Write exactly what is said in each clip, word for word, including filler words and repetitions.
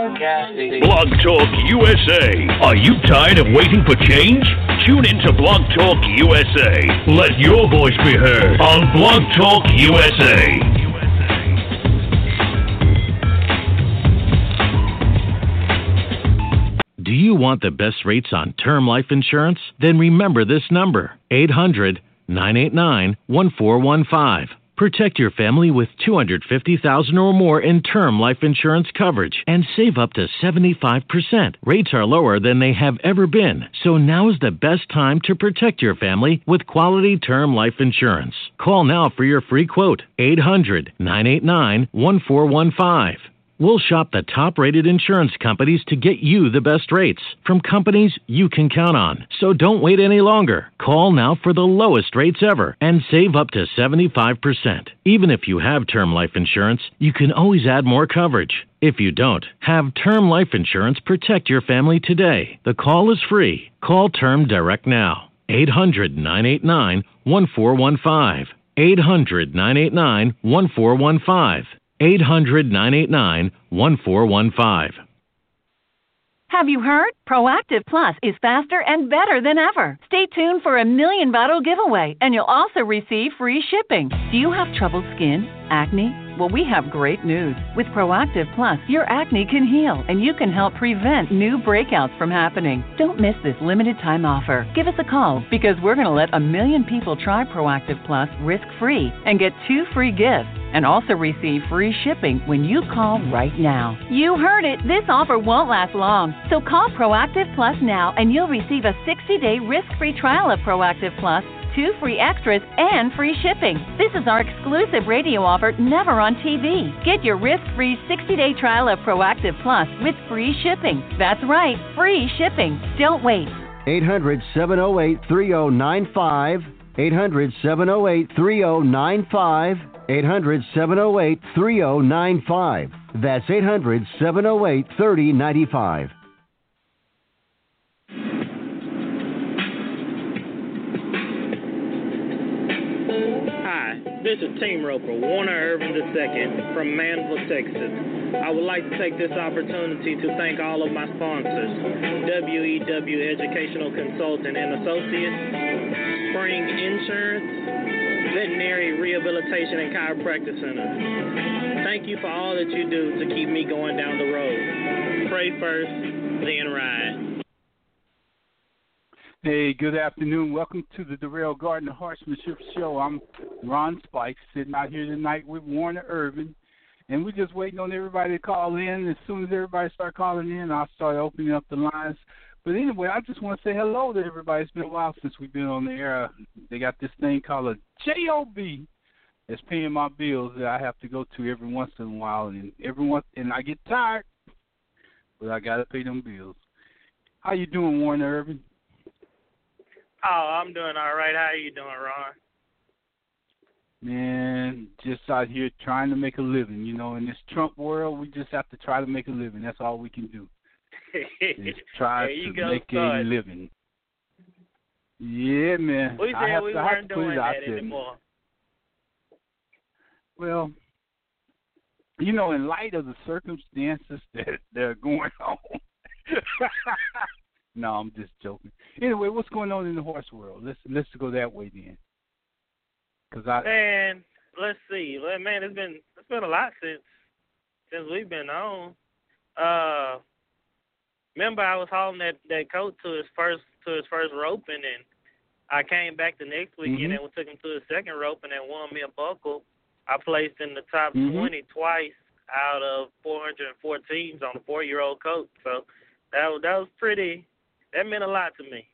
Broadcasting. Blog Talk U S A. Are you tired of waiting for change? Tune in to Blog Talk U S A. Let your voice be heard on Blog Talk U S A. Do you want the best rates on term life insurance? Then remember this number, eight hundred, nine eight nine, one four one five. Protect your family with two hundred fifty thousand dollars or more in term life insurance coverage and save up to seventy-five percent. Rates are lower than they have ever been, so now is the best time to protect your family with quality term life insurance. Call now for your free quote, eight hundred, nine eight nine, one four one five. We'll shop the top-rated insurance companies to get you the best rates from companies you can count on. So don't wait any longer. Call now for the lowest rates ever and save up to seventy-five percent. Even if you have term life insurance, you can always add more coverage. If you don't, have term life insurance protect your family today. The call is free. Call Term Direct now. eight hundred, nine eight nine, one four one five. eight hundred, nine eight nine, one four one five. eight hundred, nine eight nine, one four one five. Have you heard? Proactive Plus is faster and better than ever. Stay tuned for a million bottle giveaway, and you'll also receive free shipping. Do you have troubled skin? Acne? Well, we have great news. With Proactive Plus, your acne can heal, and you can help prevent new breakouts from happening. Don't miss this limited time offer. Give us a call, because we're going to let a million people try Proactive Plus risk-free and get two free gifts, and also receive free shipping when you call right now. You heard it. This offer won't last long. So call Proactive Plus now, and you'll receive a sixty-day risk-free trial of Proactive Plus, two free extras, and free shipping. This is our exclusive radio offer, never on T V. Get your risk-free sixty-day trial of Proactive Plus with free shipping. That's right, free shipping. Don't wait. eight hundred, seven oh eight, three oh nine five. eight hundred, seven oh eight, three oh nine five. eight hundred, seven oh eight, three oh nine five. That's eight hundred, seven oh eight, three oh nine five. Hi, this is Team Roper, Warner Irvin the second from Manville, Texas. I would like to take this opportunity to thank all of my sponsors, W E W Educational Consultant and Associates, Spring Insurance, Veterinary Rehabilitation and Chiropractic Center. Thank you for all that you do to keep me going down the road. Pray first, then ride. Hey, good afternoon. Welcome to the Darrell Gardner Horsemanship Show. I'm Ron Spikes, sitting out here tonight with Warner Irvin, and we're just waiting on everybody to call in. As soon as everybody start calling in, I'll start opening up the lines. But anyway, I just want to say hello to everybody. It's been a while since we've been on the air. They got this thing called a job that's paying my bills that I have to go to every once in a while, and every once, and I get tired, but I got to pay them bills. How you doing, Warner Irvin? Oh, I'm doing all right. How are you doing, Ron? Man, just out here trying to make a living. You know, in this Trump world, we just have to try to make a living. That's all we can do. Just try to make start. a living. Yeah, man. We said we weren't doing that anymore. Well, you know, in light of the circumstances that, that are going on. No, I'm just joking. Anyway, what's going on in the horse world? Let's let's go that way then. Cause I man, let's see. Man, it's been it's been a lot since since we've been on. Uh, remember, I was hauling that, that coat to his first to his first roping, and I came back the next weekend mm-hmm. and we took him to his second roping and won me a buckle. I placed in the top mm-hmm. twenty twice out of four hundred four teams on a four-year-old coat. So that that was pretty. That meant a lot to me.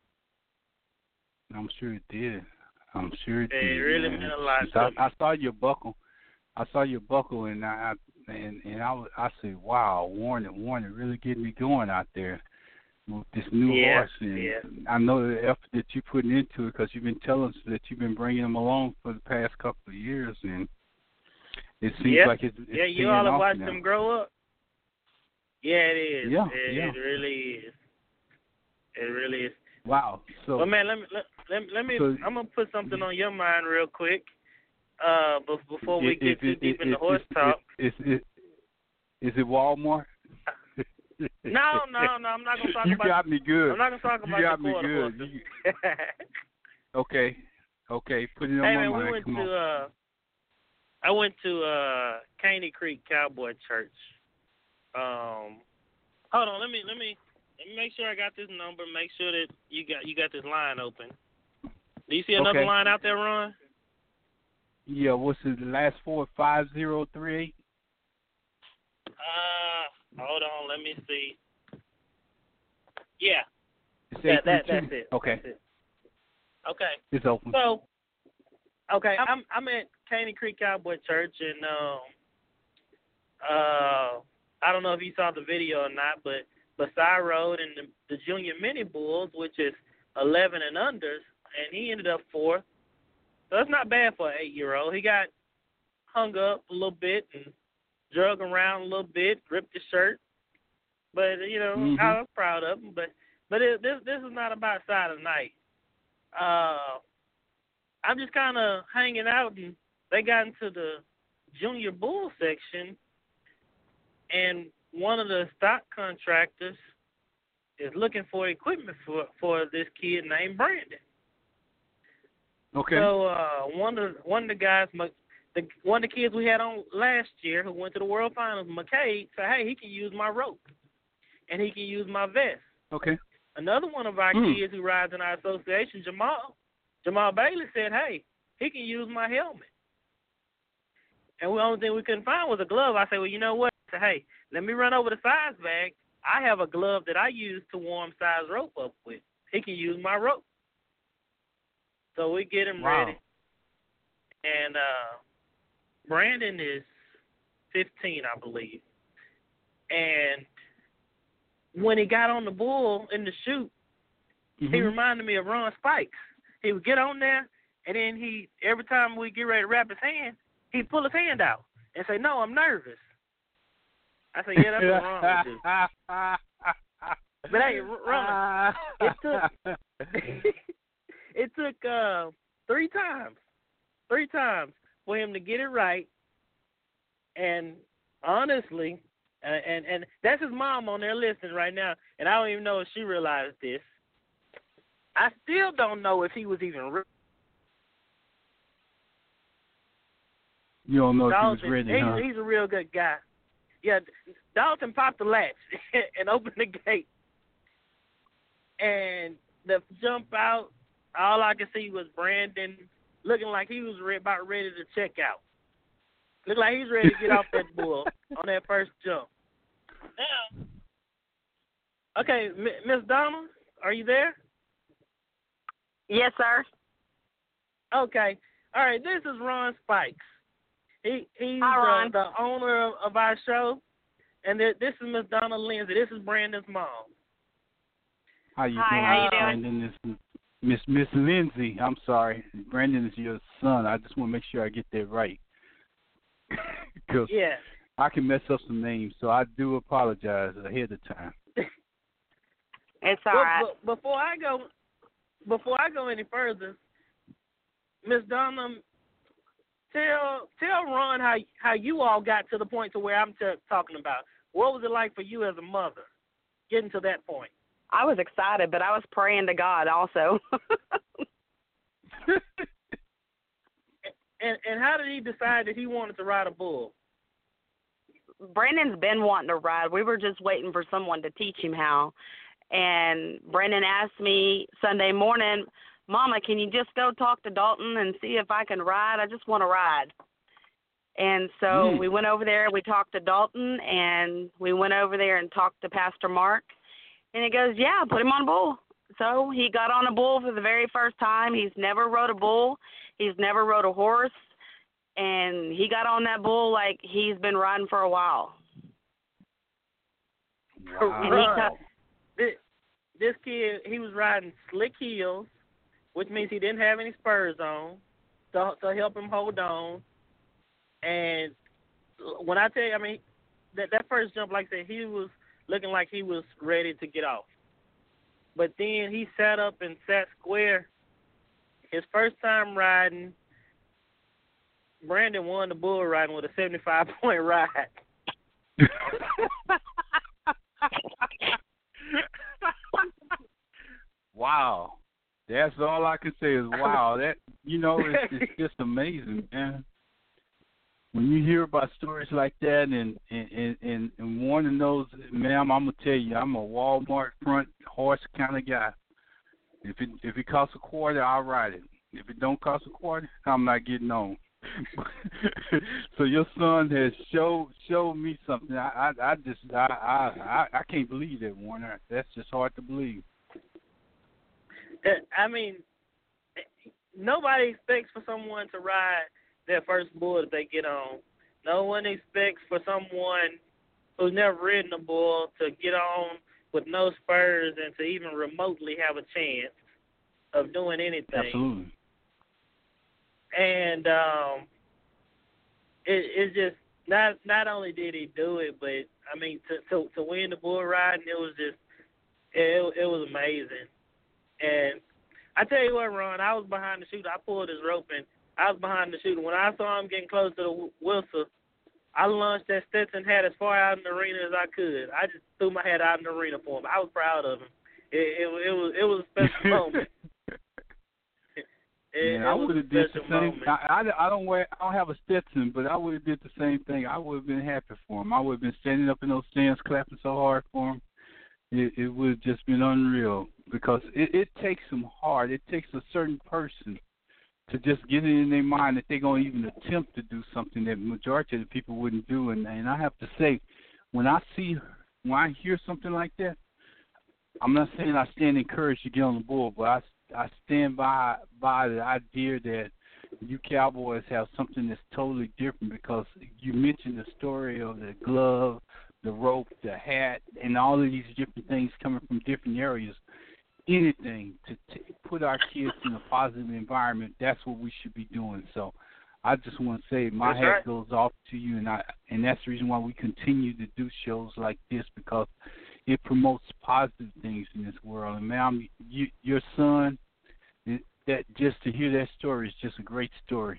I'm sure it did. I'm sure it, it did. It really man. meant a lot to I, me. I saw your buckle. I saw your buckle, and I and and I, I said, "Wow, Warner, Warner, really getting me going out there with this new yeah, horse." And yeah. I know the effort that you're putting into it because you've been telling us that you've been bringing him along for the past couple of years, and it seems yeah. like it's, it's yeah. You all have watched now. them grow up. Yeah, it is. Yeah, it, yeah. it really is. It really is. Wow. So, well, man, let me let, let, let me. so, I'm gonna put something on your mind real quick. Uh, before we it, get it, too it, deep it, in the it, horse it, talk. Is it, is it Walmart? No, no, no. I'm not gonna talk you about. You got me good. I'm not gonna talk about you got the me quarter good. You, okay, okay. Put it on hey, my man, mind. we went Come to. on. Uh, I went to uh, Caney Creek Cowboy Church. Um, hold on. Let me let me let me make sure I got this number. Make sure that you got you got this line open. Do you see another Okay. line out there, Ron? Yeah. What's the last four? Five zero three eight. Uh, hold on. Let me see. Yeah. It's Yeah, eight three that two. that's it. Okay. That's it. Okay. It's open. So, okay, I'm I'm at Caney Creek Cowboy Church, and um, uh, I don't know if you saw the video or not, but Basai rode in the, the Junior Mini Bulls, which is eleven and unders, and he ended up fourth. So it's not bad for an eight-year-old. He got hung up a little bit and drug around a little bit, ripped his shirt, but you know mm-hmm. I was proud of him. But but it, this this is not about side of the night. Uh, I'm just kind of hanging out, and they got into the Junior Bull section, and one of the stock contractors is looking for equipment for, for this kid named Brandon. Okay. So uh, one of one of the guys, the one of the kids we had on last year who went to the World Finals, McCade, said, "Hey, he can use my rope, and he can use my vest." Okay. Another one of our mm. kids who rides in our association, Jamal, Jamal Bailey, said, "Hey, he can use my helmet." And the only thing we couldn't find was a glove. I said, "Well, you know what?" I said, "Hey, let me run over the size bag. I have a glove that I use to warm size rope up with. He can use my rope." So we get him wow. ready. And uh, Brandon is fifteen, I believe. And when he got on the bull in the chute, mm-hmm. he reminded me of Ron Spikes. He would get on there, and then he every time we get ready to wrap his hand, he'd pull his hand out and say, "No, I'm nervous." I said, "Yeah, that's what's wrong with you." But hey, Ron, it took it took uh, three times, three times for him to get it right. And honestly, uh, and and that's his mom on there listening right now, and I don't even know if she realized this. I still don't know if he was even ready. You don't know Dalton, if he was ready, he's, huh? he's a real good guy. Yeah, Dalton popped the latch and opened the gate. And the jump out, all I could see was Brandon looking like he was re- about ready to check out. Looked like he was ready to get off that bull on that first jump. Now, okay, Miss Donna, are you there? Yes, sir. Okay. All right, this is Ron Spikes. He He's Hi, Ron. Uh, the owner of, of our show. And th- this is Miss Donna Lindsay. This is Brandon's mom. How you Hi, doing, how you doing? Brandon? This is Miss Miss Lindsay. I'm sorry. Brandon is your son. I just want to make sure I get that right. Because yeah. I can mess up some names, so I do apologize ahead of time. It's all well, right. b- before I go, before I go any further, Miss Donna, tell tell Ron how how you all got to the point to where I'm t- talking about. What was it like for you as a mother, getting to that point? I was excited, but I was praying to God also. and and how did he decide that he wanted to ride a bull? Brandon's been wanting to ride. We were just waiting for someone to teach him how. And Brandon asked me Sunday morning, "Mama, can you just go talk to Dalton and see if I can ride? I just want to ride." And so mm. we went over there, we talked to Dalton, and we went over there and talked to Pastor Mark. And he goes, "Yeah, put him on a bull." So he got on a bull for the very first time. He's never rode a bull. He's never rode a horse. And he got on that bull like he's been riding for a while. Wow. And he cut, This, this kid, he was riding slick heels, which means he didn't have any spurs on to, to help him hold on. And when I tell you, I mean, that, that first jump, like I said, he was looking like he was ready to get off. But then he sat up and sat square. His first time riding, Brandon won the bull riding with a seventy-five point ride. wow. That's all I can say is wow. That you know, it's, it's just amazing, man. When you hear about stories like that, and and and, and Warner knows, ma'am, I'm gonna tell you, I'm a Walmart front horse kind of guy. If it if it costs a quarter, I'll ride it. If it don't cost a quarter, I'm not getting on. So your son has showed showed me something. I I, I just I, I I can't believe that, Warner. That's just hard to believe. I mean, nobody expects for someone to ride their first bull that they get on. No one expects for someone who's never ridden a bull to get on with no spurs and to even remotely have a chance of doing anything. Absolutely. And um, it, it's just not not only did he do it, but I mean to to, to win the bull riding, it was just it it was amazing. And I tell you what, Ron, I was behind the shooter. I pulled his rope and I was behind the shooter. When I saw him getting close to the whistle, I launched that Stetson hat as far out in the arena as I could. I just threw my hat out in the arena for him. I was proud of him. It, it, it was it was a special moment. It, yeah, I would have did the same. Moment. I, I, I don't wear. I don't have a Stetson, but I would have did the same thing. I would have been happy for him. I would have been standing up in those stands, clapping so hard for him. It, it would have just been unreal because it, it takes some heart. It takes a certain person to just get it in their mind that they're going to even attempt to do something that majority of the people wouldn't do. And, and I have to say, when I see, when I hear something like that, I'm not saying I stand encouraged to get on the bull, but I, I stand by by the idea that you Cowboys have something that's totally different because you mentioned the story of the glove, the rope, the hat, and all of these different things coming from different areas. Anything to t- put our kids in a positive environment, that's what we should be doing. So I just want to say my that's hat right. goes off to you, and I and that's the reason why we continue to do shows like this because it promotes positive things in this world. And ma'am, you, your son, that just to hear that story is just a great story.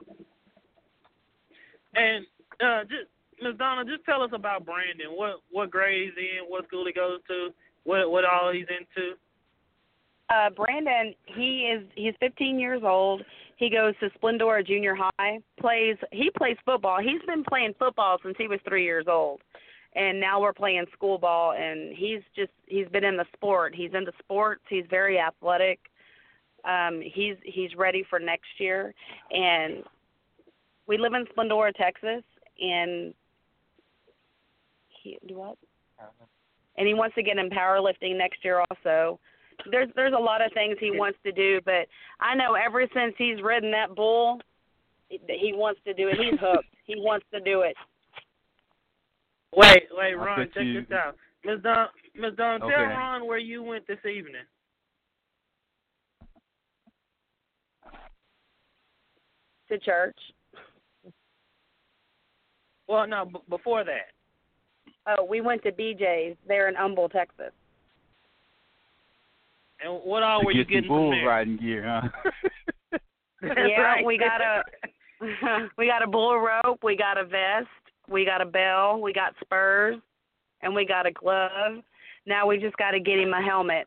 And uh, just Miz Donna, just tell us about Brandon. What what grade he's in, what school he goes to, what what all he's into. Uh, Brandon, he is he's fifteen years old. He goes to Splendora Junior High. Plays he plays football. He's been playing football since he was three years old, and now we're playing school ball. And he's just he's been in the sport. He's into sports. He's very athletic. Um, he's he's ready for next year. And we live in Splendora, Texas, and he do what? And he wants to get in powerlifting next year also. There's there's a lot of things he wants to do, but I know ever since he's ridden that bull, he wants to do it. He's hooked. He wants to do it. Wait, wait, Ron, check you... this out. Miz Don, Miz Don, okay. tell Ron where you went this evening. To church. Well, no, b- before that. Oh, we went to B J's. They're in Humble, Texas. And what all to were get you getting some bull from there? riding gear, huh? Yeah, right. we got a we got a bull rope, we got a vest, we got a bell, we got spurs, and we got a glove. Now we just got to get him a helmet.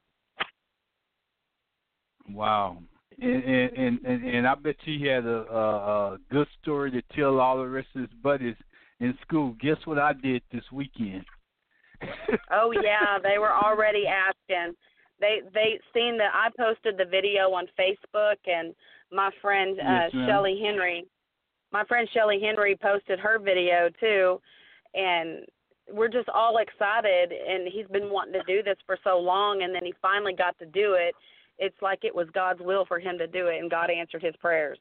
Wow. And and, and and I bet you he had a, a, a good story to tell all the rest of his buddies in school. Guess what I did this weekend? Oh yeah, they were already asking. They they seen that I posted the video on Facebook, and my friend uh, yes, Shelly Henry, my friend Shelly Henry posted her video too, and we're just all excited. And he's been wanting to do this for so long, and then he finally got to do it. It's like it was God's will for him to do it, and God answered his prayers.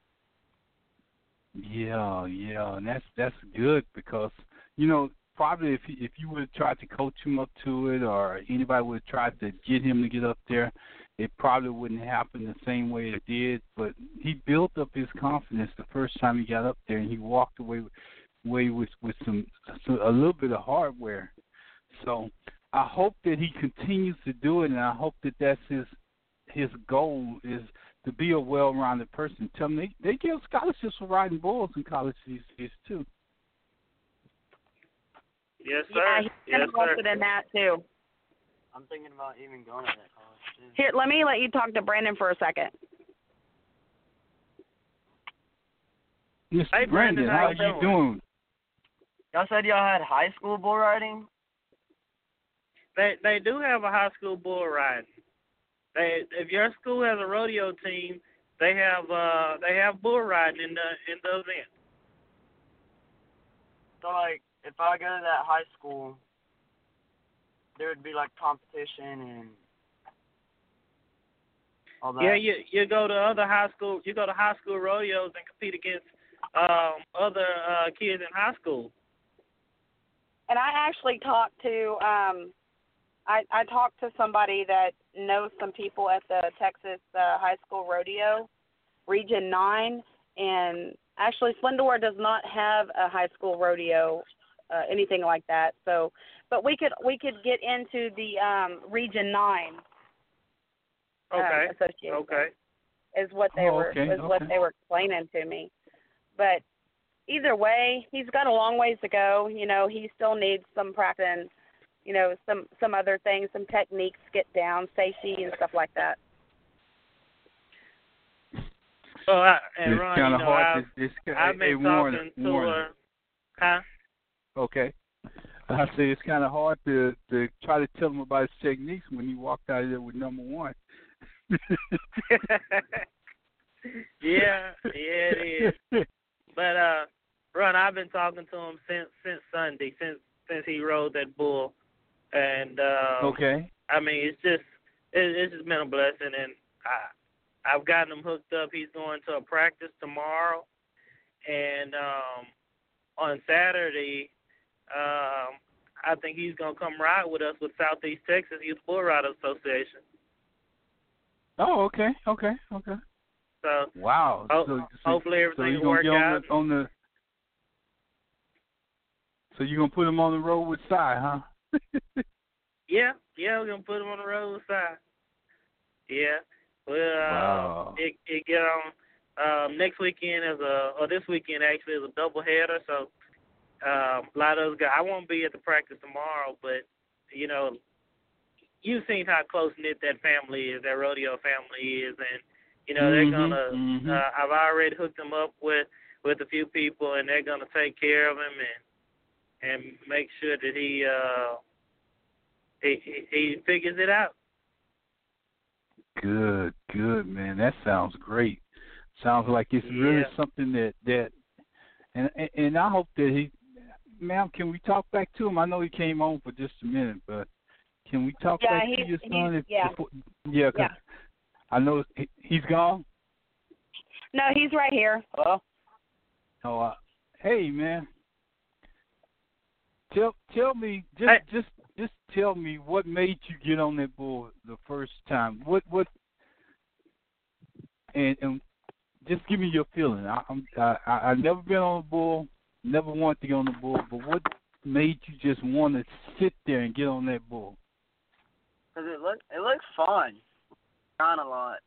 Yeah, yeah, and that's that's good because you know probably if he, if you would have tried to coach him up to it, or anybody would have tried to get him to get up there, it probably wouldn't happen the same way it did. But he built up his confidence the first time he got up there, and he walked away away with with some, some a little bit of hardware. So I hope that he continues to do it, and I hope that that's his. His goal is to be a well-rounded person. Tell me, they, they give scholarships for riding bulls in college these days, too. Yes, sir. Yeah, he's yes, interested sir. in that, too. I'm thinking about even going to that college. Here, let me let you talk to Brandon for a second. Mister Hey, Brandon, Brandon, how how are you you doing? doing? Y'all said y'all had high school bull riding? They they do have a high school bull riding. They if your school has a rodeo team, they have uh they have bull riding in the in the event. So, like, if I go to that high school, there would be, like, competition and all that? Yeah, you you go to other high school you go to high school rodeos and compete against um other uh kids in high school. And I actually talked to um, I I talked to somebody that knows some people at the Texas uh, High School Rodeo, Region Nine, and actually Splendor does not have a high school rodeo, uh, anything like that. So, but we could we could get into the um, Region Nine. Okay. Um, association. Okay. Is what they Oh, were okay, is what okay. they were explaining to me, but either way, he's got a long ways to go. You know, he still needs some practice and, you know, some some other things, some techniques, get down, safety, and stuff like that. Well, I, and It's Ron, kind you of know, hard. I've, to, it's, I've hey, been Warner, talking to Warner. her. Huh? Okay. I say it's kind of hard to to try to tell him about his techniques when he walked out of there with number one. yeah, yeah, it is. But uh, Ron, I've been talking to him since since Sunday, since since he rode that bull, and uh, Okay. I mean, it's just it, it's just been a blessing, and I I've gotten him hooked up. He's going to a practice tomorrow, and um, on Saturday, um, I think he's gonna come ride with us with Southeast Texas Youth Bull Riders Association. Oh, okay, okay, okay. So Wow. ho- so, so, hopefully so everything you're will gonna work get on out. the, on the. So you're gonna put him on the road with Si, huh? Yeah, yeah, we're gonna put him on the road side. Yeah, well, Wow. uh, it it get on um, next weekend is a or this weekend actually is a double header. So um, a lot of those guys. I won't be at the practice tomorrow, but you know, you've seen how close knit that family is, that rodeo family is, and you know they're Mhm, gonna. mhm. Uh, I've already hooked them up with with a few people, and they're gonna take care of him and and make sure that he. Uh, He, he he figures it out. Good, good, man. That sounds great. Sounds like it's really Yeah. something that that, and and, and I hope that he, ma'am, can we talk back to him? I know he came on for just a minute, but can we talk Yeah, back to he's- your son? he's- if, yeah. Before, yeah, 'cause Yeah. I know he, he's gone. No, he's right here. Hello? Oh, uh, hey, man. Tell tell me just Hey. just just tell me what made you get on that bull the first time. What what and and just give me your feeling. I, I'm I I I've never been on a bull, never wanted to get on the bull, but what made you just want to sit there and get on that bull? Because it, look, it looks fun. Run a lot.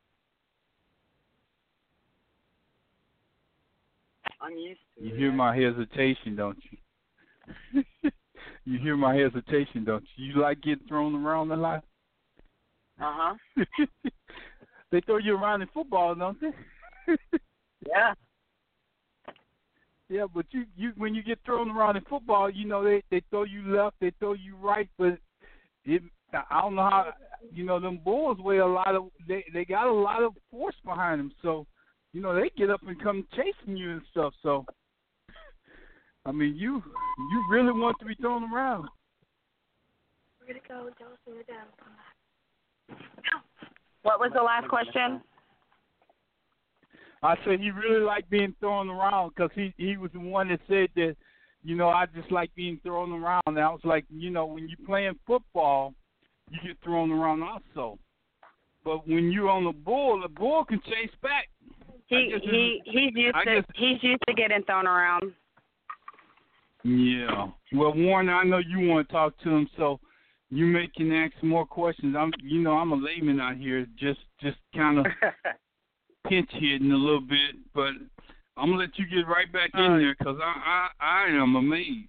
I'm used to You it. hear my hesitation, don't you? You hear my hesitation, don't you? You like getting thrown around a lot? Uh-huh. They throw you around in football, don't they? Yeah. Yeah, but you, you when you get thrown around in football, you know they, they throw you left, they throw you right, but it I don't know how you know them bulls weigh a lot of they they got a lot of force behind them, so you know they get up and come chasing you and stuff. So I mean, you you really want to be thrown around. We're gonna go. Tell us when you're done. Come back. What was the last question? I said he really liked being thrown around because he he was the one that said that, you know, I just like being thrown around. And I was like, you know, when you're playing football, you get thrown around also. But when you're on the bull, the bull can chase back. He he he's used I to guess- he's used to getting thrown around. Yeah. Well, Warner, I know you want to talk to him, so you may can ask some more questions. I'm, you know, I'm a layman out here, just just kind of pinch hitting a little bit, but I'm gonna let you get right back in Uh, there because I, I I am amazed.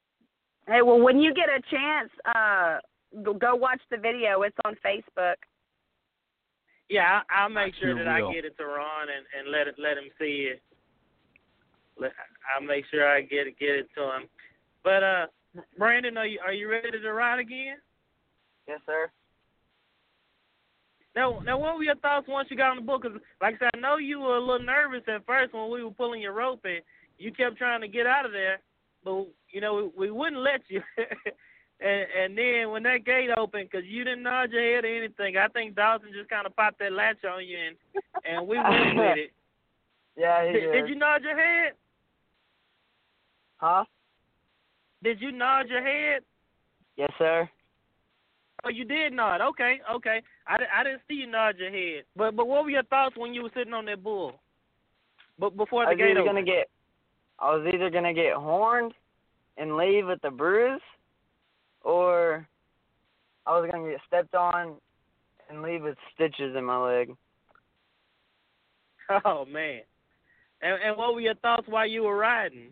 Hey, well, when you get a chance, uh, go, go watch the video. It's on Facebook. Yeah, I, I'll make I sure sure that will. I get it to Ron and, and let it let him see it. Let, I'll make sure I get it get it to him. But uh, Brandon, are you are you ready to ride again? Yes, sir. Now, now, what were your thoughts once you got on the book? Because, like I said, I know you were a little nervous at first when we were pulling your rope, and you kept trying to get out of there, but you know we, we wouldn't let you. and, and then when that gate opened, because you didn't nod your head or anything, I think Dawson just kind of popped that latch on you, and and we went with it. Yeah, he did, did. did you nod your head? Huh? Did you nod your head? Yes, sir. Oh, you did nod. Okay, okay. I, I didn't see you nod your head. But but what were your thoughts when you were sitting on that bull? But before the I was gate either opened. gonna get, I was either gonna get horned and leave with the bruise, or I was gonna get stepped on and leave with stitches in my leg. Oh man. And and what were your thoughts while you were riding?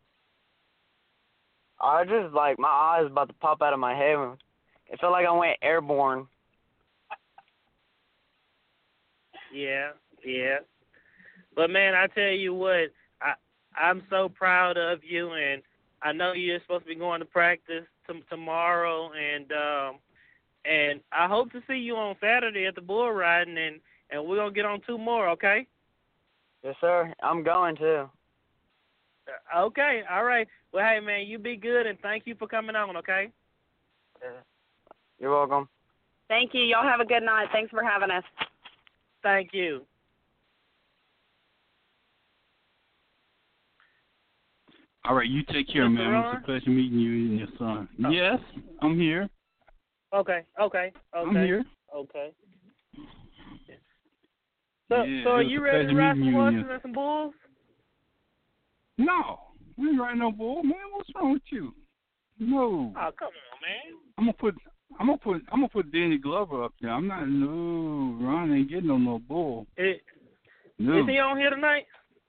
I just like my eyes about to pop out of my head. It felt like I went airborne. Yeah, yeah. But man, I tell you what, I I'm so proud of you, and I know you're supposed to be going to practice t- tomorrow, and um, and I hope to see you on Saturday at the bull riding, and and we're gonna get on two more, okay? Yes, sir. I'm going too. Okay, all right. Well, hey man, you be good, and thank you for coming on, okay? You're welcome. Thank you. Y'all have a good night. Thanks for having us. Thank you. All right, you take care, Mister man. Ron? It's a pleasure meeting you and your son. Oh. Yes, I'm here. Okay, okay, okay. I'm here. Okay. So, Yeah, so it are was you a ready to pleasure ride meeting some you and horses your- and some bulls? No, we ain't riding no bull, man. What's wrong with you? No. Oh, come on, man. I'm gonna put, I'm gonna put, I'm gonna put Danny Glover up there. I'm not. No, Ron ain't getting no no bull. It, No. Is he on here tonight?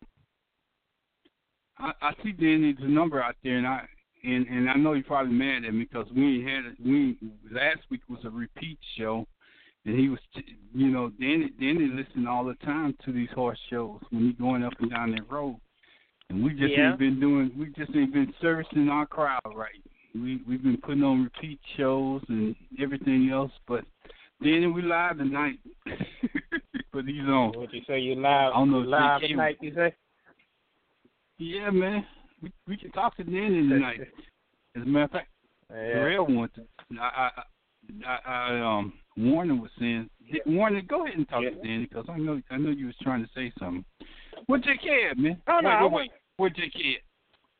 I, I see Danny's number out there, and I and and I know you're probably mad at me because we ain't had it. We last week was a repeat show, and he was, you know, Danny Danny listened all the time to these horse shows when he going up and down that road, and we just Yeah. ain't been doing. We just ain't been servicing our crowd right. We we've been putting on repeat shows and everything else, but Danny, we live tonight. But he's on. What you say? You live? I don't know You if live J K tonight? You say? Yeah, man. We we can talk to Danny tonight. As a matter of fact, Yeah. Darrell wants to. I, I, I, I um Warner was saying, Warner, go ahead and talk Yeah. to Danny because I know I know you was trying to say something. Where J K at, man? Oh, no, wait, I wait, want- wait. Where J K at?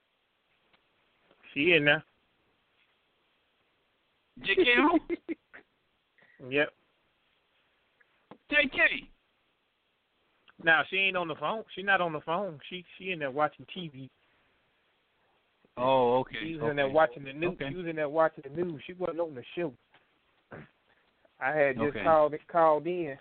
She in there. J K home? Yep. J K. Now she ain't on the phone. She not on the phone. She she in there watching T V. Oh, okay. She was okay. in there watching the news. Okay. She was in there watching the news. She wasn't on the show. I had just Okay. called called in.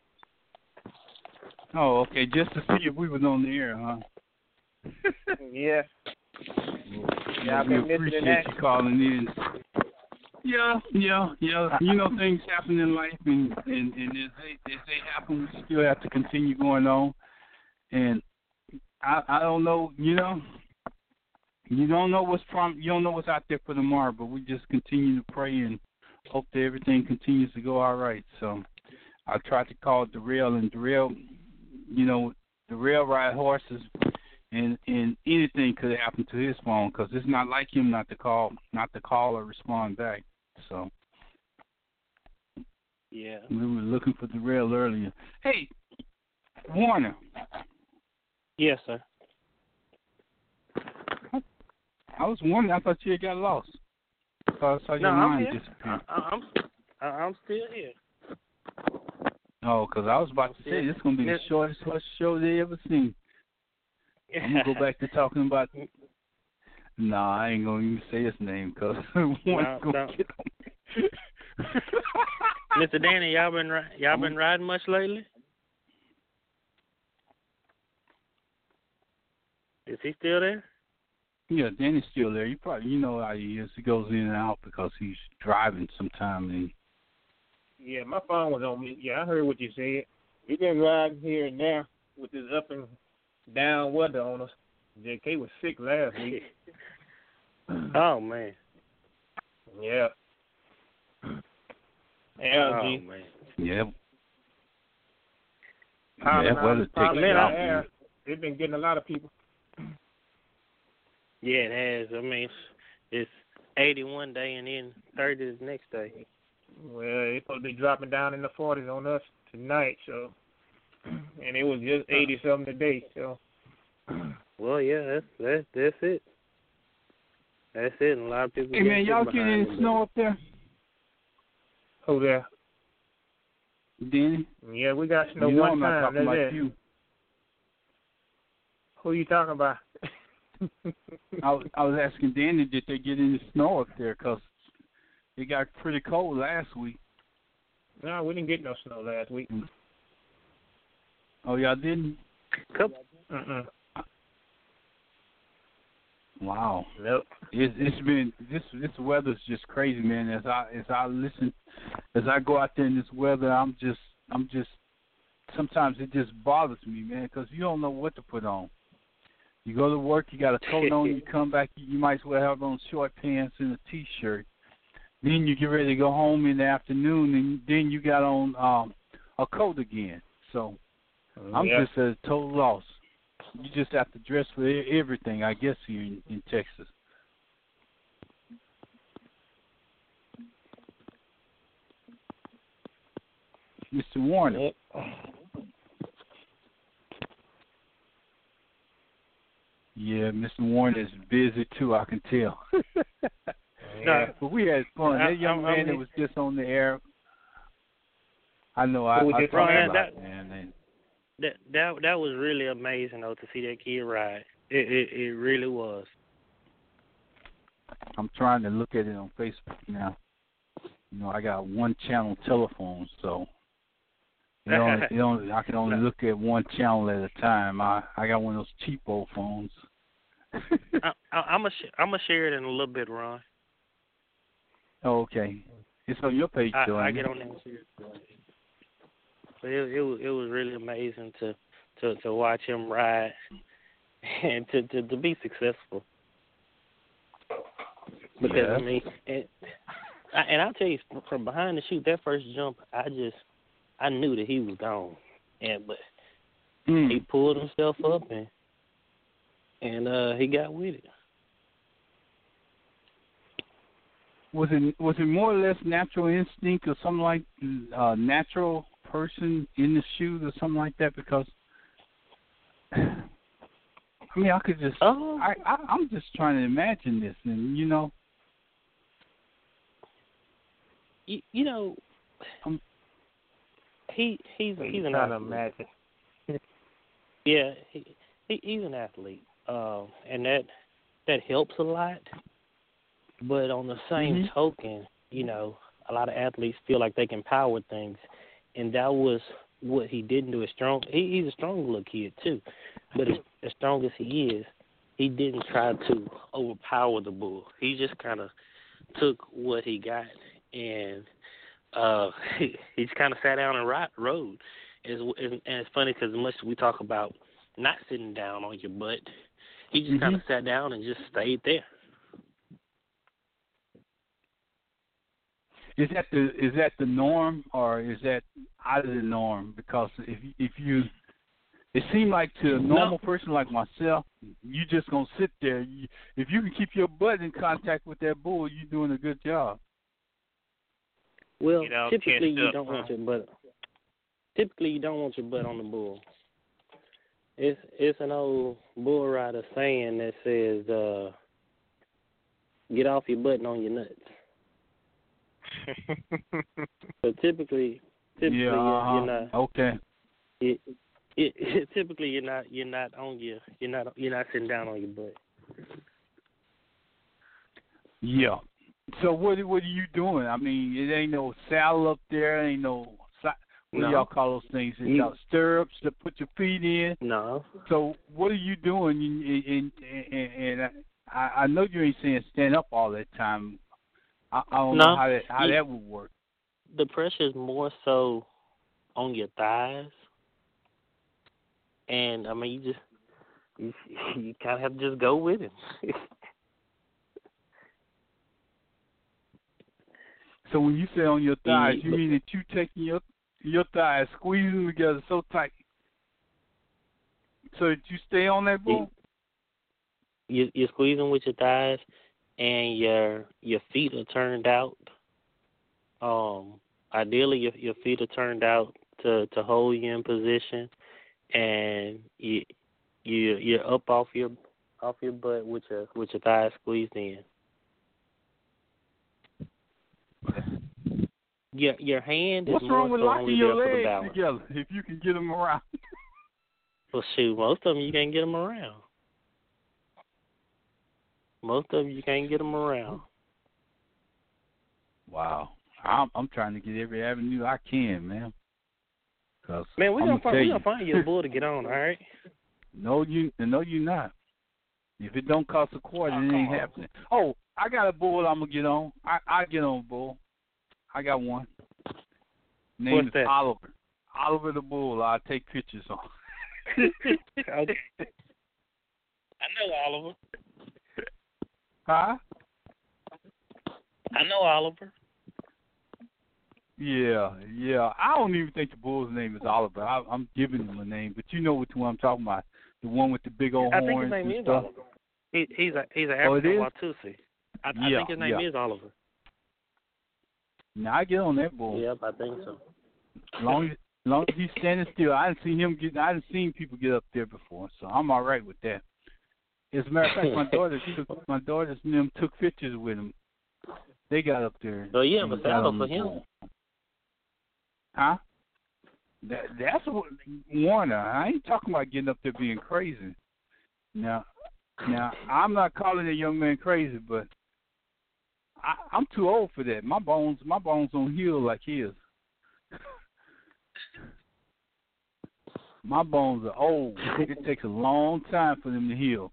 Oh, okay. Just to see if we was on the air, huh? Yeah. Yeah, I've we been listening appreciate to that. you calling in. Yeah, yeah, yeah. You know, things happen in life, and, and, and as they as they happen, we still have to continue going on. And I I don't know, you know, you don't know what's from you don't know what's out there for tomorrow, but we just continue to pray and hope that everything continues to go all right. So I tried to call Darrell, and Darrell, you know, Darrell ride horses. And and anything could happen to his phone because it's not like him not to call, not to call or respond back. So Yeah. we were looking for the rail earlier. Hey, Warner. Yes, sir. I was wondering. I thought you had got lost. I thought I saw your No, I'm line here. disappear. I, I'm I, I'm still here. Oh, because I was about to say this is gonna be the Yes. shortest horse show they ever seen. I'm gonna go back to talking about. Nah, I ain't gonna even say his name because Warner's No, gonna no. get on me. Mister Danny, y'all been ri- y'all been riding much lately? Is he still there? Yeah, Danny's still there. You probably you know how he is. He goes in and out because he's driving sometime and Yeah, my phone was on mute. Yeah, I heard what you said. We've been riding here and there with this up and down weather on us. J K was sick last week. Oh, man. Yeah. L G. Oh, man. Yeah. Pollen Yeah, weather out- pollen takes in it the off. air. It's been getting a lot of people. Yeah, it has. I mean, it's, it's eighty one day and then thirty the next day. Well, it's supposed to be dropping down in the forties on us tonight, so. And it was just eighty-something today, so. Well, yeah, that's, that's, that's it. That's it, and a lot of people Hey, man, y'all getting getting any snow up there? Who there? Danny? Yeah, we got snow you know one I'm not time. talking That's about it. you. Who you talking about? I was, I was asking Danny, did they get any snow up there? Because it got pretty cold last week. No, we didn't get no snow last week. Oh, y'all didn't? Couple. Uh-uh. Wow. Nope. It's, it's been this this weather's just crazy, man. As I as I listen, as I go out there in this weather, I'm just I'm just sometimes it just bothers me, man, because you don't know what to put on. You go to work, you got a coat on. You come back, you might as well have on short pants and a t-shirt. Then you get ready to go home in the afternoon, and then you got on um, a coat again. So I'm yeah. just at a total loss. You just have to dress for e- everything, I guess, here in, in Texas. Mister Warner. Yep. Yeah, Mister Warner is busy, too, I can tell. Yeah. But we had fun. I- That young I- I man that mean- was just on the air, I know I, Who was I just talked on about there? it, man. And That that that was really amazing though to see that kid ride. It it, it really was. I'm trying to look at it on Facebook now. You know, I got one channel telephone, so you know, you only, I can only look at one channel at a time. I I got one of those cheapo phones. I, I, I'm gonna sh- I'm gonna share it in a little bit, Ron. Oh, okay. It's on your page, I, though. I ain't get it? on there and share it. But it it was it was really amazing to to to watch him ride and to to, to be successful. Because Yeah. I mean, and, I, and I'll tell you from behind the chute, that first jump, I just I knew that he was gone, and but Mm. he pulled himself up and and uh, he got with it. Was it was it more or less natural instinct or something like uh, natural person in the shoes or something like that? Because I mean, I could just Oh. I, I I'm just trying to imagine this, and you know, You, you know, Um, he he's So he's you an trying to athlete. imagine. Yeah, he, he he's an athlete, uh, and that that helps a lot. But on the same Mhm. token, you know, a lot of athletes feel like they can power things, and that was what he didn't do. As strong, he, he's a strong little kid too, but as, as strong as he is, he didn't try to overpower the bull. He just kind of took what he got, and uh, he, he just kind of sat down and ri- rode. It's, and it's funny because much as we talk about not sitting down on your butt, he just Mhm. kind of sat down and just stayed there. is that the is that the norm or is that out of the norm? Because if if you it seemed like to a normal person like myself, you just gonna sit there. You, if you can keep your butt in contact with that bull, you're doing a good job. Well, You know, typically tensed you up, don't huh? want your butt. Typically you don't want your butt on the bull. It's it's an old bull rider saying that says, uh, "Get off your butt and on your nuts." So typically, typically yeah, you're, uh-huh. you're not. Okay. It, it, typically you're not you're not on your you're not you're not sitting down on your butt. Yeah. So what what are you doing? I mean, it ain't no saddle up there. Ain't no si- what No. do y'all call those things? It's You- got stirrups to put your feet in. No. So what are you doing? In, in, in, and I, I know you ain't saying stand up all that time. I, I don't No. know how that how You- that would work. the pressure is more so on your thighs, and I mean, you just you, you kind of have to just go with it. So when you say on your thighs, Yeah. you mean that you taking your your thighs, squeezing them together so tight, so that you stay on that bull? You, you're squeezing with your thighs, and your your feet are turned out. Um, ideally, your your feet are turned out to, to hold you in position, and you you you're up off your off your butt with your with your thighs squeezed in. Your your hand is What's more wrong with so locking only your there for the legs balance. together if you can get them around? Well, shoot, most of them you can't get them around. Most of them you can't get them around. Wow, I'm I'm trying to get every avenue I can, man. Cause Man, we're I'm gonna, gonna find, tell we you. gonna find you a bull to get on, all right? No, you no, you not. If it don't cost a quarter, it ain't happening. Oh, I got a bull I'm gonna get on. I I get on a bull. I got one. Name What's is that? Oliver. Oliver the bull. I take pictures on. Okay. I know Oliver. Huh? I know Oliver. Yeah, yeah. I don't even think the bull's name is Oliver. I, I'm giving him a name, but you know which one I'm talking about. The one with the big old I think horns his name and is stuff. Oliver. He, he's a he's an Oh, it African is? Watusi. I, I Yeah, think his name yeah. is Oliver. Now I get on that bull. Yep, I think so. As long as, as long as he's standing still. I didn't see him get. I didn't seen people get up there before, so I'm all right with that. As a matter of fact, my daughter took my daughters and them took pictures with him. They got up there. So you have and a got saddle on for the him. bull. Huh? That that's what Warner. I ain't talking about getting up there being crazy. Now, now I'm not calling a young man crazy, but I, I'm too old for that. My bones, my bones don't heal like his. My bones are old. It takes a long time for them to heal.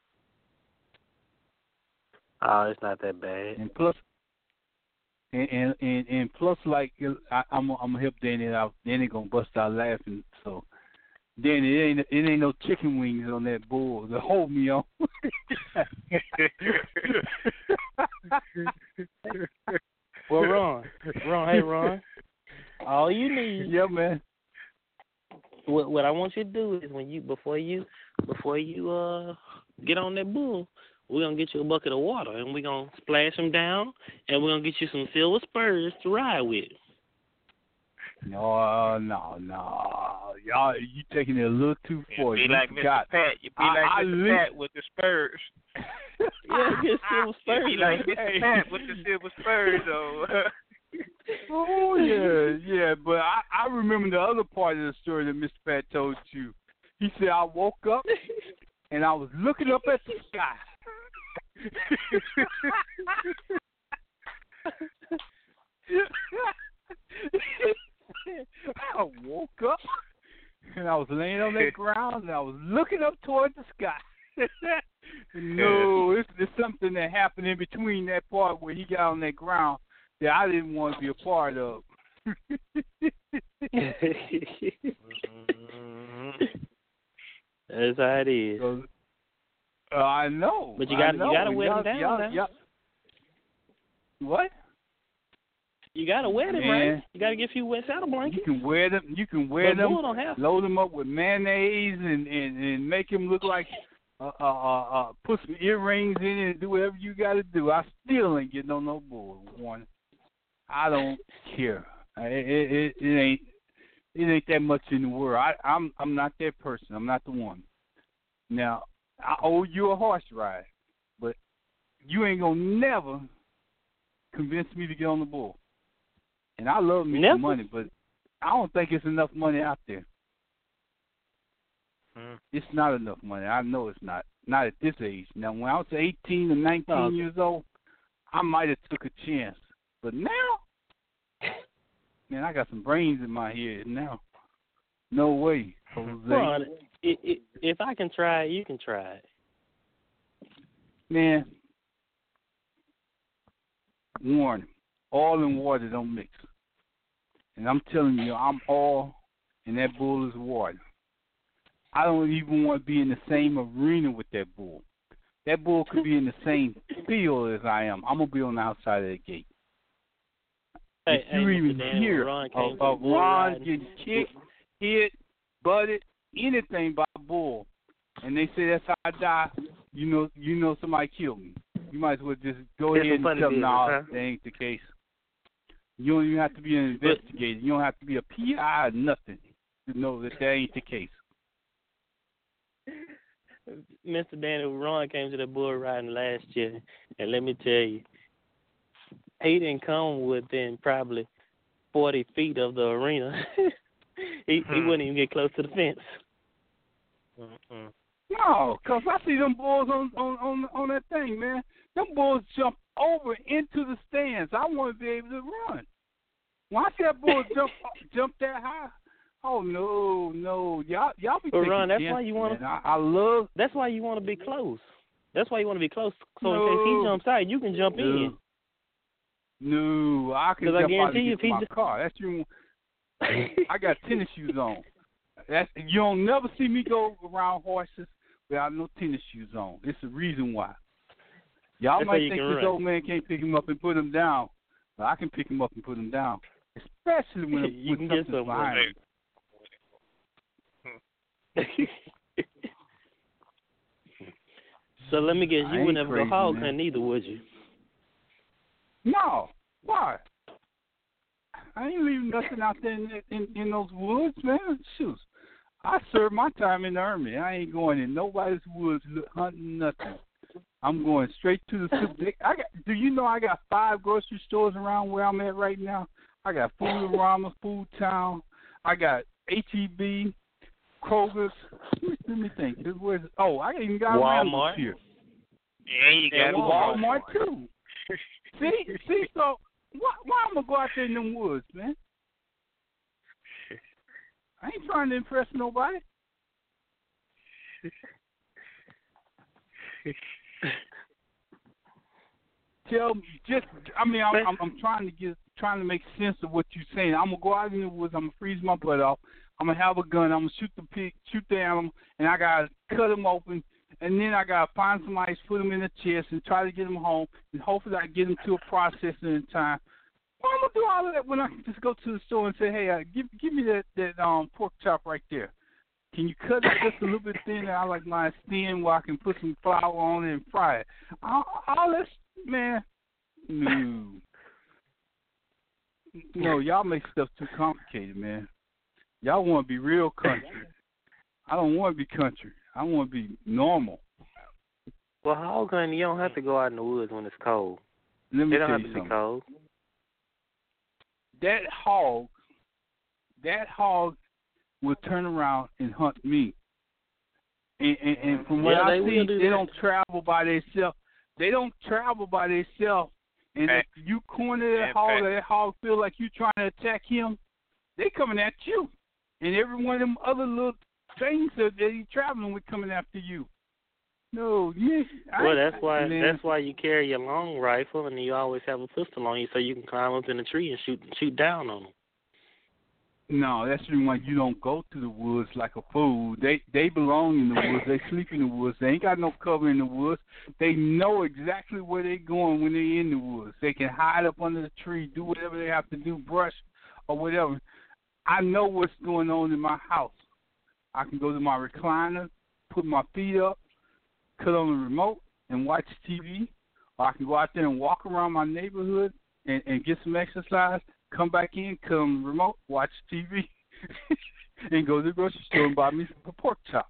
Oh, it's not that bad. And plus, and and and, and plus, like I, I'm, I'm gonna help Danny out. Danny gonna bust out laughing. So, Danny, it ain't, it ain't no chicken wings on that bull to hold me on. Well, Ron, Ron, hey Ron, all you need. Yeah, man. What what I want you to do is when you before you before you uh get on that bull, we're gonna get you a bucket of water and we're gonna splash them down and we're gonna get you some silver spurs to ride with. No, uh, no, no. Y'all, you taking it a little too far. Be You like forgot. Mister Pat. You be I- like I Mister lit- Pat with the Spurs. Yeah, get silver You spurs. be like on. Mister Pat with the silver Spurs on. Oh yeah, yeah. But I, I remember the other part of the story that Mister Pat told you. He said I woke up and I was looking up at the sky. I woke up and I was laying on that ground and I was looking up toward the sky. No, it's, it's something that happened in between that part where he got on that ground that I didn't want to be a part of. That's how it is. So, uh, I know. But you I got you know. got to wet Y'all- him down. y'all- now. y'all- What? You got to wet him, Man. right? You got to get a few wet saddle You blankets. can wear them. You can wear But them. bull don't have. Load them up with mayonnaise and and, and make them look like uh, uh uh uh put some earrings in it and do whatever you got to do. I still ain't getting on no bull. One, I don't care. It, it it it ain't it ain't that much in the world. I I'm I'm not that person. I'm not the one. Now I owe you a horse ride, but you ain't gonna never convince me to get on the bull. And I love me Never? some money, but I don't think it's enough money out there. Mm. It's not enough money. I know it's not. Not at this age. Now, when I was eighteen or nineteen Oh. years old, I might have took a chance. But now, man, I got some brains in my head now. No way, Jose. Ron, it, it, if I can try it, you can try it. Man, warning, oil and water don't mix. and I'm telling you, I'm oil, and that bull is water. I don't even want to be in the same arena with that bull. That bull could be in the same field as I am. I'm going to be on the outside of the gate. Hey, if you hey, even Dan, hear Ron of, of Ron getting kicked, hit, butted, anything by a bull, and they say that's how I die, you know you know somebody killed me. You might as well just go It's ahead and tell them, no, huh? that ain't the case. You don't even have to be an investigator. You don't have to be a P I or nothing to know that that ain't the case. Mister Daniel, Ron came to the bull riding last year, and let me tell you, he didn't come within probably forty feet of the arena. he hmm. he wouldn't even get close to the fence. Mm-mm. No, because I see them bulls on, on, on, on that thing, man. Them bulls jump over into the stands. I want to be able to run. When I see that bull jump jump that high, oh no, no, y'all y'all be But taking Ron, that's chances, why you want to. I, I love. That's why you want to be close. That's why you want to be close. So no, in case he jumps out, you can jump no, in. No, I can I jump out and guarantee you, get if to he my ju- car. That's you. I got tennis shoes on. That's you don't never see me go around horses without no tennis shoes on. It's the reason why. Y'all That's might you think can this run. old man can't pick him up and put him down, but I can pick him up and put him down, especially when, You when can get something's somewhere. behind him. So let me guess, I you ain't would never crazy, go hog man. hunting either, would you? No, why? I ain't leaving nothing out there in, in, in those woods, man. Shoot, I served my time in the army. I ain't going in nobody's woods hunting nothing. I'm going straight to the super. I got. Do you know I got five grocery stores around where I'm at right now? I got Foodorama, Food Town. I got H E B, Kroger's. Let me think. Where's, oh, I even got Walmart. Randall's here. Yeah, you got and Walmart. Walmart too. see, see. So why, why I'm gonna go out there in them woods, man? I ain't trying to impress nobody. Tell me, just I mean, I'm, I'm I'm trying to get trying to make sense of what you're saying. I'm gonna go out in the woods. I'm gonna freeze my butt off. I'm gonna have a gun. I'm gonna shoot the pig, shoot the animal, and I gotta cut them open. And then I gotta find somebody to put them in the chest and try to get them home. And hopefully I get them to a processing in time. Why am I gonna do all of that when I can just go to the store and say, hey, uh, give give me that that um pork chop right there. Can you cut it just a little bit thinner? I like mine thin where I can put some flour on it and fry it. All, all this, man, no. No, y'all make stuff too complicated, man. Y'all want to be real country. I don't want to be country. I want to be normal. Well, hog hunting, you don't have to go out in the woods when it's cold. Let me It don't tell have you to something. be cold. That hog, that hog will turn around and hunt me. And, and, and from what Yeah, I they see, will do they that. don't travel by themselves. They don't travel by themselves. And Hey. if you corner that Hey, hog, Pat. or that hog feel like you trying to attack him, they coming at you. And every one of them other little things that they traveling with coming after you. No, yeah. Well, that's why man. that's why you carry your long rifle and you always have a pistol on you so you can climb up in the tree and shoot shoot down on them. No, that's the reason why you don't go to the woods like a fool. They they belong in the woods. They sleep in the woods. They ain't got no cover in the woods. They know exactly where they're going when they're in the woods. They can hide up under the tree, do whatever they have to do, brush or whatever. I know what's going on in my house. I can go to my recliner, put my feet up, cut on the remote, and watch T V. Or I can go out there and walk around my neighborhood and, and get some exercise. Come back in, cut on the remote, watch T V, and go to the grocery store and buy me some pork chop.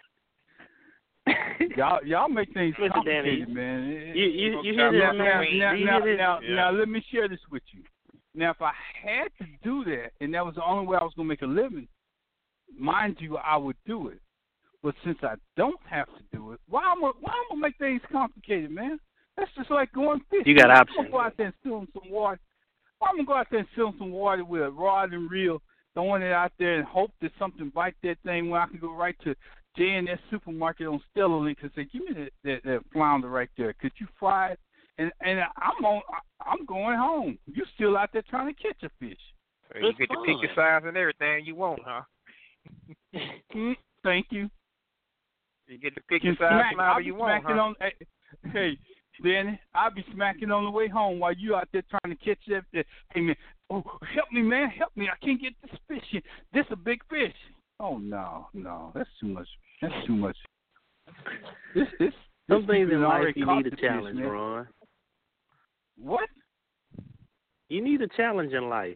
y'all, y'all make things Mister complicated, Danny, man. You you you hear now, this, now, man? now, Do you now, hear this? now, Yeah. now, let me share this with you. Now, if I had to do that, and that was the only way I was going to make a living, mind you, I would do it. But since I don't have to do it, why am I, why am I gonna make things complicated, man? That's just like going fishing. You got I'm options. gonna go out there and steal some water. I'm gonna go out there and steal some water with a rod and reel, throwing it out there and hope that something bites that thing. When I can go right to J and S supermarket on Stella Link and say, "Give me that, that, that flounder right there. Could you fry it?" And and I'm on. I'm going home. You still out there trying to catch a fish? So you It's get fun. to pick your size and everything you want, huh? Thank you. You get to pick Can your size smack, whenever I'll be you want, smacking huh? on. Hey, hey, Danny, I'll be smacking on the way home while you out there trying to catch that. that- Hey man, oh help me, man, help me! I can't get this fish. This a big fish. Oh no, no, that's too much. That's too much. This, this. Some this things people in done life already you caught need a the fish, challenge, man. Ron. What? You need a challenge in life.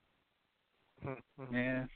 Man,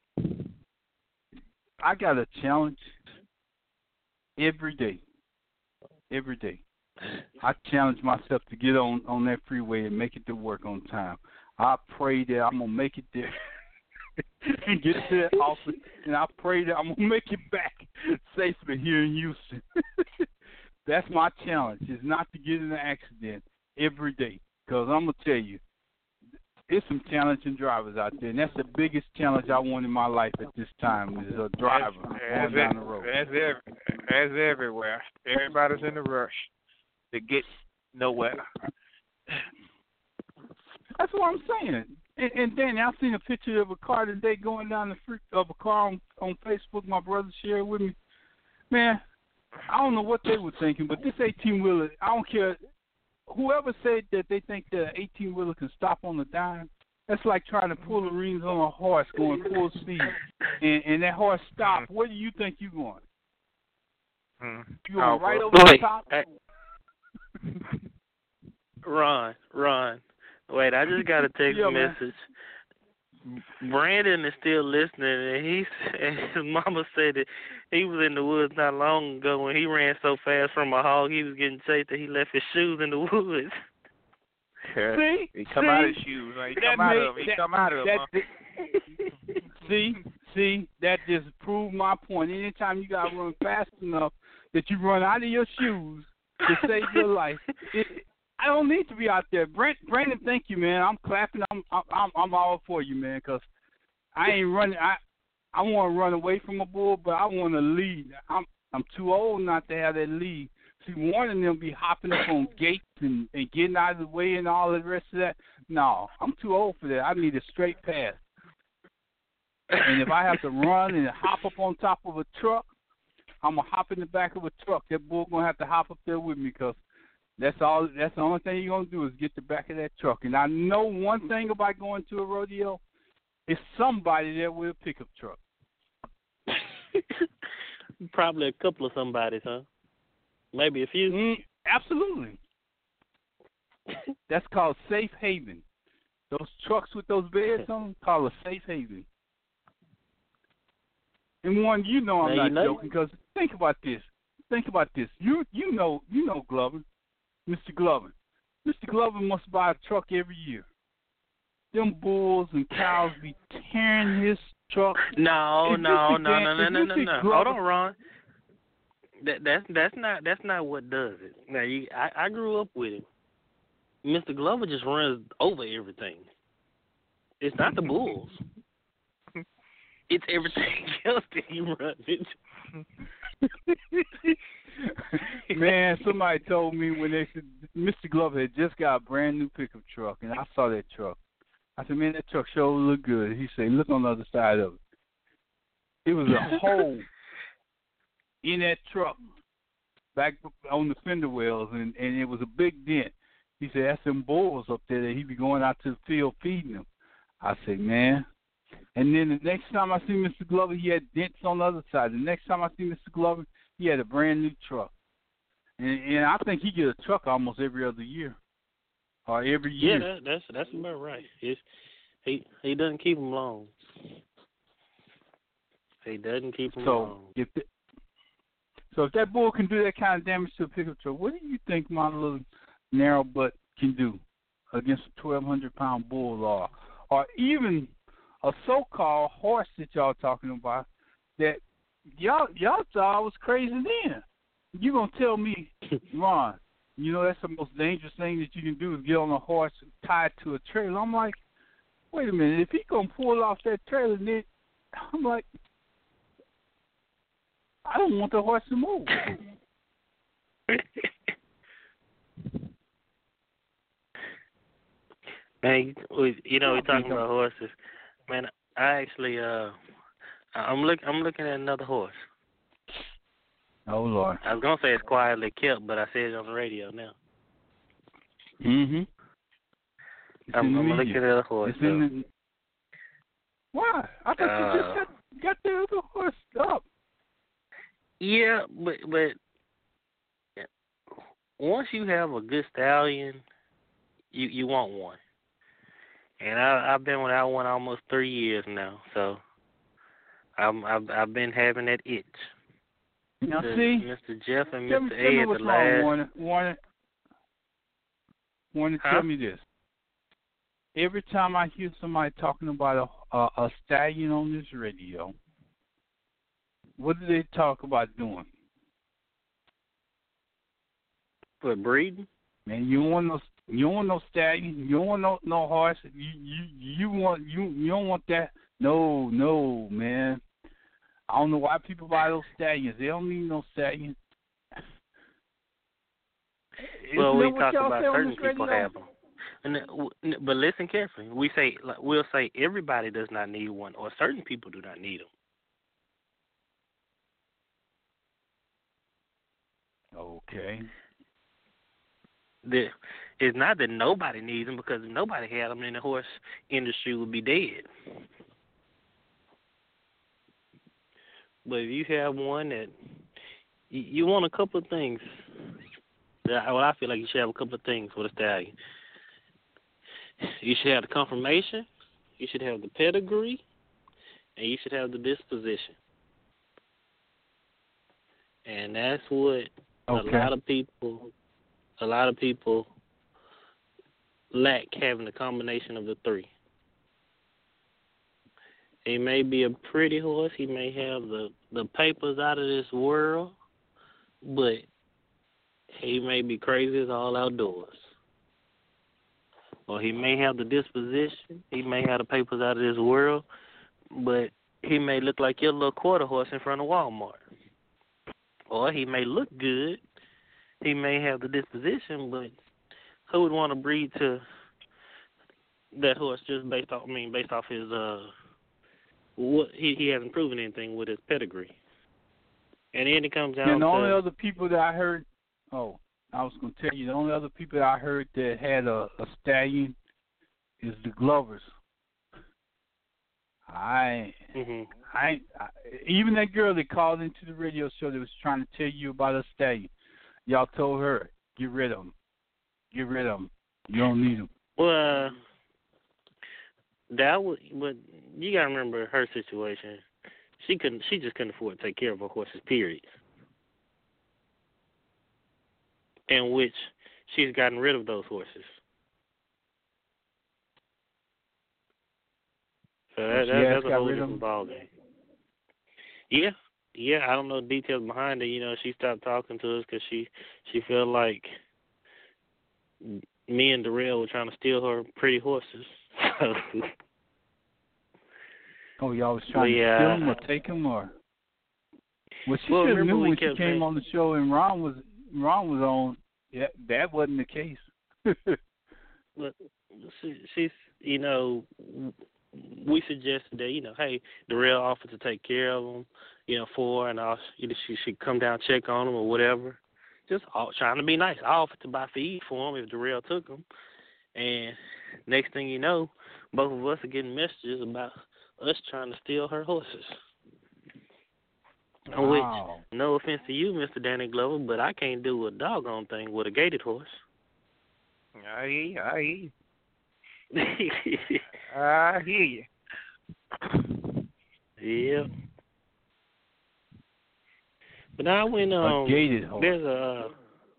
I got a challenge every day. Every day. I challenge myself to get on, on that freeway and make it to work on time. I pray that I'm going to make it there and get to that office, and I pray that I'm going to make it back safely here in Houston. That's my challenge, is not to get in an accident every day. Because I'm going to tell you, there's some challenging drivers out there, and that's the biggest challenge I want in my life at this time, is a driver As, going down the road. as, ev- as everywhere. Everybody's in a rush to get nowhere. That's what I'm saying. And, and Danny, I've seen a picture of a car today going down the street of a car on, on Facebook. My brother shared with me. Man, I don't know what they were thinking, but this eighteen-wheeler, I don't care. Whoever said that they think that an eighteen-wheeler can stop on a dime, that's like trying to pull the reins on a horse going full speed, and, and that horse stops. Where do you think you're going? Mm. You going Oh, right well, over the wait, top? I, Ron, Ron, wait! I just got a text Yeah, man. message. Brandon is still listening, and he and his mama said that he was in the woods not long ago when he ran so fast from a hog he was getting chased that he left his shoes in the woods. See? He come see? out of his shoes. He That come out made- of them. He that- come out of them. that- Huh? See, see, that just proved my point. Anytime you got to run fast enough that you run out of your shoes to save your life, it, I don't need to be out there. Brent, Brandon, thank you, man. I'm clapping. I'm, I'm, I'm all for you, man, because I ain't running. I, I want to run away from a bull, but I want to lead. I'm, I'm too old not to have that lead. See, one of them be hopping up on gates and, and getting out of the way and all the rest of that. No, I'm too old for that. I need a straight pass. And if I have to run and hop up on top of a truck, I'm gonna hop in the back of a truck. That bull gonna have to hop up there with me, because that's all. That's the only thing you're gonna do is get the back of that truck. And I know one thing about going to a rodeo: it's somebody there with a pickup truck. Probably a couple of somebody's, huh? Maybe a few. Mm, absolutely. That's called safe haven. Those trucks with those beds on them, called a safe haven. And one, you know I'm Now, not you know. joking, because think about this. Think about this. You you know you know Glover, Mister Glover. Mister Glover must buy a truck every year. Them bulls and cows be tearing his truck. No, If no, you no, see no, Dan- no, if no, you no, see no. Glover- Hold on, Ron. That that's that's not that's not what does it. Now you, I, I grew up with him. Mister Glover just runs over everything. It's not the bulls. It's everything else that he runs into. Man, somebody told me when they said Mister Glover had just got a brand new pickup truck, and I saw that truck. I said, man, that truck sure look good. He said, look on the other side of it. It was a hole in that truck back on the fender wells, and, and it was a big dent. He said, that's them bulls up there that he be going out to the field feeding them. I said, man. And then the next time I see Mister Glover, he had dents on the other side. The next time I see Mister Glover, he had a brand new truck. And, and I think he get a truck almost every other year. Or every Yeah, year. that, that's that's about right. It's, he he doesn't keep them long. He doesn't keep them So long. if the, so if that bull can do that kind of damage to a pickup truck, what do you think my little narrow butt can do against a twelve hundred pound bull, or or even a so-called horse that y'all talking about that y'all y'all thought was crazy then? You gonna tell me, Ron? You know that's the most dangerous thing that you can do is get on a horse tied to a trailer. I'm like, wait a minute, if he gonna pull off that trailer, then I'm like, I don't want the horse to move. Man, we- you know, we're talking about horses. Man, I actually, uh, I'm look, I'm looking at another horse. Oh Lord. I was gonna say it's quietly kept, but I said it on the radio now. Mhm. I'm, I'm looking at a horse. It's in the... Why? I thought Uh, you just got, got the other horse up. Yeah, but but once you have a good stallion, you you want one. And I I've been without one almost three years now, so I'm I've I've been having that itch. Now The, see, Mister Jeff and tell me, Mister tell me A at what's the wrong, last. Warner. Warner, Warner, Huh? tell me this. Every time I hear somebody talking about a, a a stallion on this radio, what do they talk about doing? For breeding? Man, you don't want no, you don't want no stallion. You don't want no no horse. You you you want you you don't want that. No no man. I don't know why people buy those stallions. They don't need no stallion. Well, Isn't we that what talk y'all about say on certain this people radio? have them. And, uh, w- n- but listen carefully. We say like, we'll say everybody does not need one, or certain people do not need them. Okay. The, it's not that nobody needs them, because if nobody had them, then the horse industry would be dead. But if you have one that you, you want a couple of things. Yeah, well, I feel like you should have a couple of things with a stallion. You should have the conformation, you should have the pedigree, and you should have the disposition. And that's what Okay. a lot of people, a lot of people lack, having the combination of the three. He may be a pretty horse, he may have the, the papers out of this world, but he may be crazy as all outdoors. Or he may have the disposition, he may have the papers out of this world, but he may look like your little quarter horse in front of Walmart. Or he may look good, he may have the disposition, but who would want to breed to that horse just based off, I mean, based off his, uh, what he, he hasn't proven anything with his pedigree. And then it comes down And the to... only other people that I heard, oh, I was going to tell you, the only other people that I heard that had a, a stallion is the Glovers. I, mm-hmm. I, I, even that girl that called into the radio show that was trying to tell you about a stallion, y'all told her, get rid of them. Get rid of them. You don't need them. Well, that was, but you gotta remember her situation. She couldn't. She just couldn't afford to take care of her horses. Period. In which she's gotten rid of those horses. So that, She that, has that's a got whole rid of different them? ballgame. Yeah, yeah. I don't know the details behind it. You know, she stopped talking to us because she she felt like me and Darrell were trying to steal her pretty horses. Oh, y'all was trying Well, yeah. to steal them or take them, or? Well, she Well, just remember knew we when she kept came saying- on the show and Ron was Ron was on. Yeah, that wasn't the case. Look, she, she's, you know, we suggested that, you know, hey, Darrell offered to take care of them, you know, for her, and I'll, you know, she should come down, check on them or whatever. Just all, trying to be nice. I offered to buy feed for them if Darrell took them. And next thing you know, both of us are getting messages about us trying to steal her horses. Wow. Which, no offense to you, Mister Danny Glover, but I can't do a doggone thing with a gated horse. I hear you. I hear you. I hear you. Yeah. But now when um, A gated horse. there's a uh,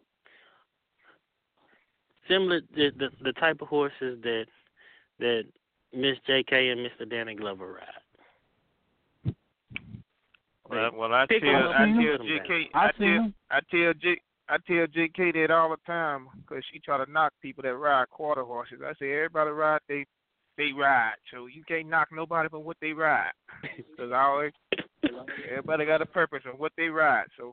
similar the, the the type of horses that that Miss J K and Mister Danny Glover ride. Well, well, I Pick tell, them up I and tell put them J K, I I seen tell, them. I tell J, I tell J K that all the time because she try to knock people that ride quarter horses. I say everybody ride they, they ride, so you can't knock nobody for what they ride. Because I always, everybody got a purpose on what they ride, so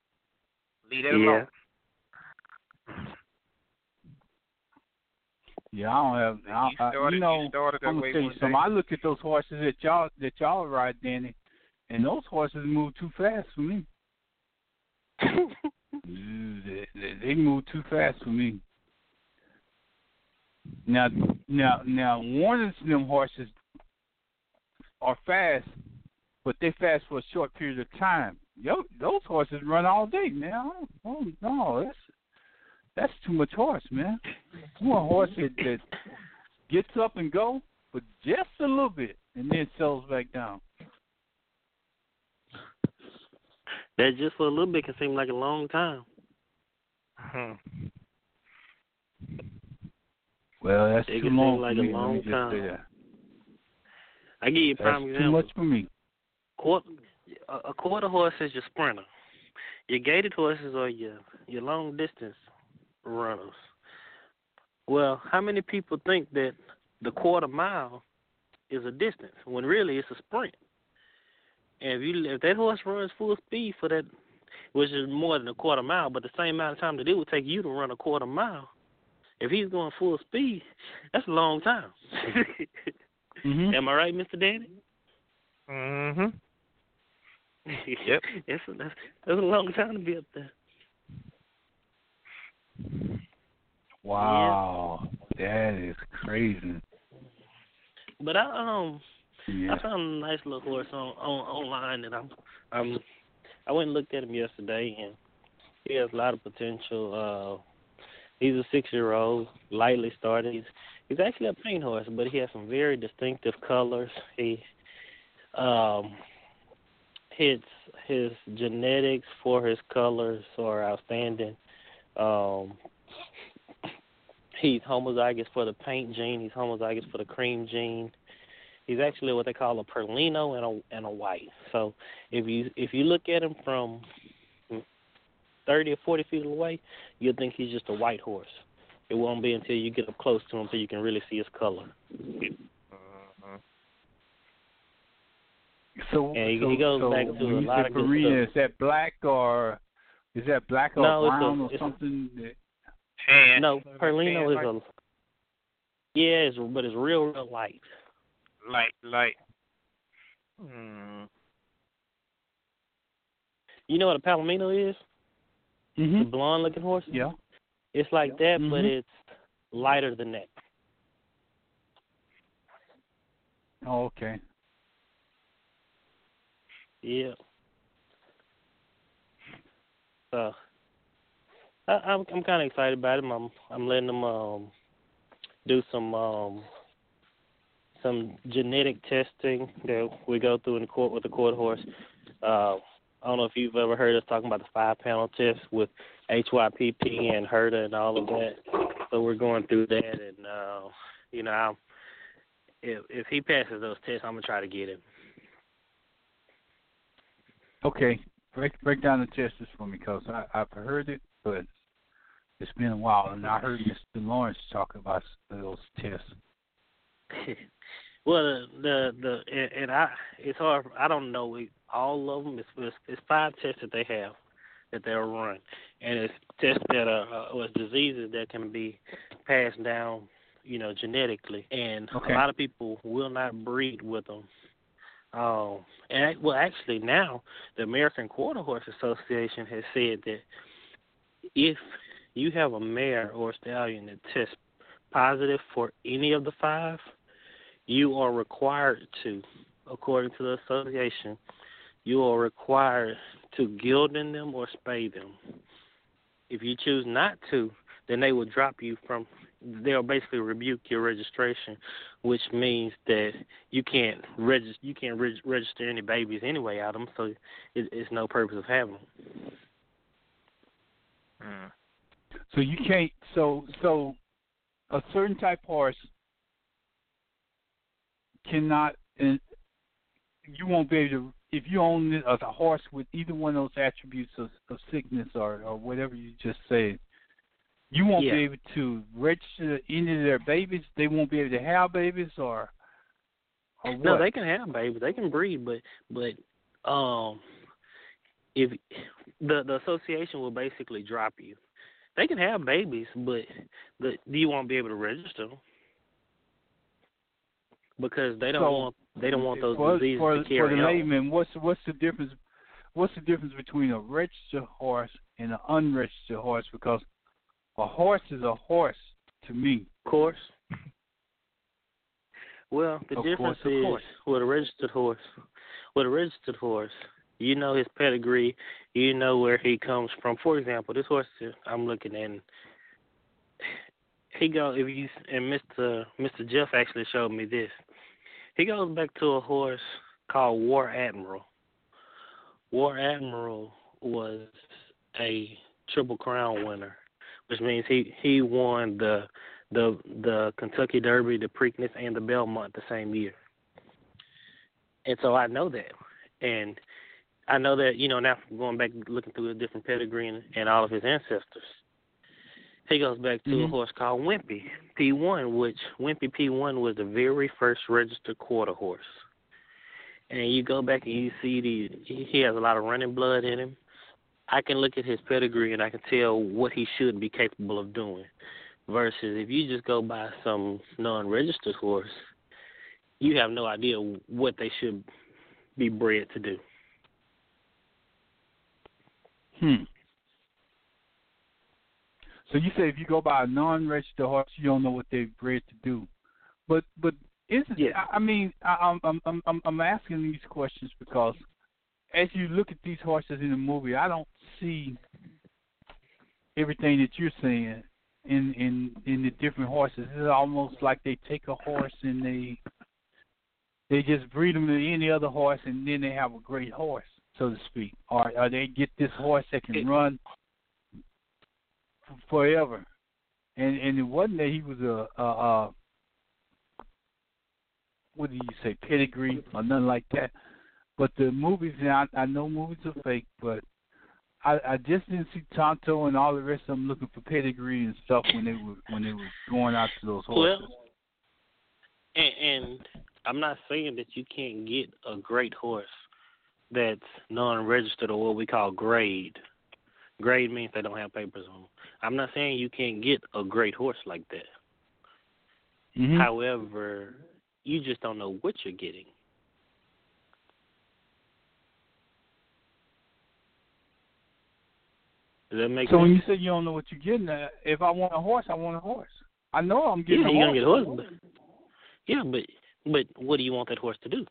leave that Yeah. alone. Yeah, I don't have. I, You started, I, you know, you started that I'm gonna way tell you one something. day. I look at those horses that y'all that y'all ride, Danny, and those horses move too fast for me. they, they, they move too fast for me. Now, now, now, Warner's them horses are fast, but they fast for a short period of time. Yo, those horses run all day, man. Oh no, that's that's too much horse, man. You want a horse that, that gets up and go, but just a little bit, and then settles back down. That just for a little bit can seem like a long time. Hmm. Well, that's It too can long seem like for a me. long Let me just time. say that. I give you a prime That's example. too much for me. Quarter, a, a quarter horse is your sprinter. Your gated horses are your your long distance runners. Well, how many people think that the quarter mile is a distance when really it's a sprint? And if you if that horse runs full speed for that, which is more than a quarter mile, but the same amount of time that it would take you to run a quarter mile, if he's going full speed, that's a long time. Mm-hmm. Am I right, Mister Danny? Mm-hmm. Yep. That's a, that's, that's a long time to be up there. Wow, yeah. That is crazy. But I um Yeah. I found a nice little horse on, on online that I'm I'm I went and looked at him yesterday, and he has a lot of potential. Uh, he's a six year old, lightly started. He's he's actually a paint horse, but he has some very distinctive colors. He um his his genetics for his colors are outstanding. Um, he's homozygous for the paint gene. He's homozygous for the cream gene. He's actually what they call a Perlino and a and a white. So if you if you look at him from thirty or forty feet away, you'll think he's just a white horse. It won't be until you get up close to him until you can really see his color. Uh-huh. So, And he, so, he goes so back to when a you lot say of good Farina, is stuff. that black or is that black or No, it's a- brown or it's a- something? That, Tan. No, Perlino is like, a yeah, it's, but it's real real light. light, light. Hmm. You know what a Palomino is? mm-hmm. The blonde looking horse. Yeah. It's like that, Mhm. but it's lighter than that. Oh, okay. Yeah. So I, I'm I'm kind of excited about him. I'm I'm letting him um do some um some genetic testing that we go through in the court with the court horse. Uh, I don't know if you've ever heard us talking about the five panel test with H Y P P and HERDA and all of that. So we're going through that, and uh, you know, I'm, if if he passes those tests, I'm gonna try to get him. Okay. Break break down the tests for me, because I've heard it, but it's been a while, and I heard Mister Lawrence talk about those tests. Well, the the, the and, and I it's hard. I don't know all of them. It's, it's it's five tests that they have that they'll run, and it's tests that are uh, it's diseases that can be passed down, you know, genetically. And Okay. a lot of people will not breed with them. Um, and well, actually, now the American Quarter Horse Association has said that if you have a mare or a stallion that tests positive for any of the five, you are required to, according to the association, you are required to gilden them or spay them. If you choose not to, then they will drop you from, they'll basically rebuke your registration, which means that you can't register, you can't reg- register any babies anyway out of them, so it, it's no purpose of having them. Hmm. So you can't. So so a certain type horse cannot. And you won't be able to. If you own a, a horse with either one of those attributes of, of sickness or, or whatever you just said, you won't Yeah. be able to register any of their babies. They won't be able to have babies, or or what? No, they can have babies, they can breed, but but um, if the the association will basically drop you. they can have babies, but the, do you want to be able to register them? Because they don't so, want they don't want those for, diseases for, to carry for the on. layman, what's what's the difference? What's the difference between a registered horse and an unregistered horse? Because a horse is a horse to me. Of course. Well, the of difference course, is course. with a registered horse. With a registered horse, you know his pedigree. You know where he comes from. For example, this horse I'm looking at, he go if you and Mister Mister Jeff actually showed me this. He goes back to a horse called War Admiral. War Admiral was a Triple Crown winner, which means he, he won the the the Kentucky Derby, the Preakness, and the Belmont the same year. And so I know that, and I know that you know now going back looking through a different pedigree and, and all of his ancestors. He goes back to mm-hmm. a horse called Wimpy P one, which Wimpy P one was the very first registered quarter horse. And you go back and you see the he has a lot of running blood in him. I can look at his pedigree and I can tell what he should be capable of doing. Versus if you just go by some non-registered horse, you have no idea what they should be bred to do. Hmm. So you say if you go by a non-registered horse, you don't know what they're bred to do. But but isn't yeah. I, I mean I, I'm I'm I'm I'm asking these questions because as you look at these horses in the movie, I don't see everything that you're saying in in in the different horses. It's almost like they take a horse and they they just breed them to any other horse, and then they have a great horse, so to speak. Or, or they get this horse that can run forever, and and it wasn't that he was a, a, a what do you say, pedigree or nothing like that. But the movies, and I, I know movies are fake, but I, I just didn't see Tonto and all the rest of them looking for pedigree and stuff when they were when they were going out to those horses. Well, and, and I'm not saying that you can't get a great horse that's non-registered or what we call grade. Grade means they don't have papers on them. I'm not saying you can't get a great horse like that. Mm-hmm. However, you just don't know what you're getting. Does that make so sense? when you say you don't know what you're getting, uh, if I want a horse, I want a horse. I know I'm getting yeah, a you're horse. Gonna get a horse. But, yeah, but but what do you want that horse to do?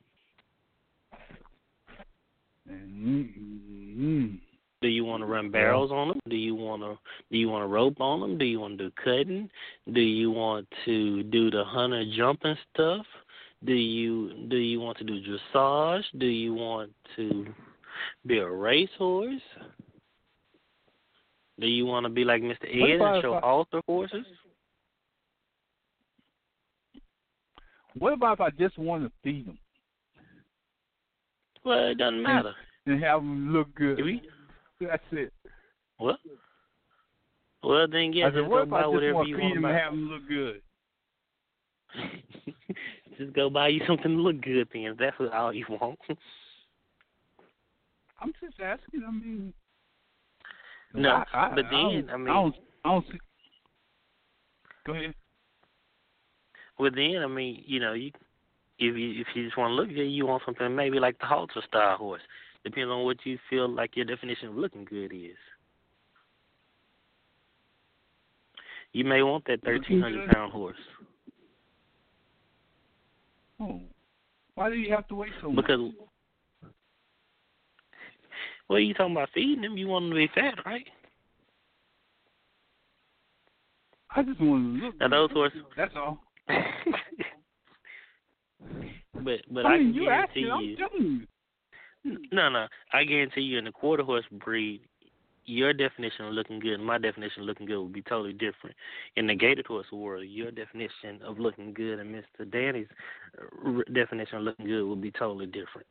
Mm-hmm. Do you want to run barrels on them? Do you want to do you want to rope on them? Do you want to do cutting? Do you want to do the hunter jumping stuff? Do you do you want to do dressage? Do you want to be a racehorse? Do you want to be like Mister Ed and show I, altar horses? What about if I just want to feed them? Well, it doesn't matter. And, and have them look good. You, That's it. What? Well, then yeah, I said, just what go if buy I just whatever want you to feed want them to and buy. have them look good? Just go buy you something to look good, then. If that's what all you want. I'm just asking. I mean, no, I, I, but then I, I, I mean, I don't, I don't see. Go ahead. Well, then I mean, you know, you if you if you just want to look good, you want something maybe like the halter style horse. Depends on what you feel like your definition of looking good is. You may want that thirteen hundred pound horse. Oh, why do you have to wait so much? Because, well, you talking about feeding them. You want them to be fat, right? I just want to look. Now those horses. That's all. but but I, I mean, can you guarantee asking, you. I'm telling you. No, no. I guarantee you in the quarter horse breed, your definition of looking good and my definition of looking good would be totally different. In the gated horse world, your definition of looking good and Mister Danny's definition of looking good would be totally different.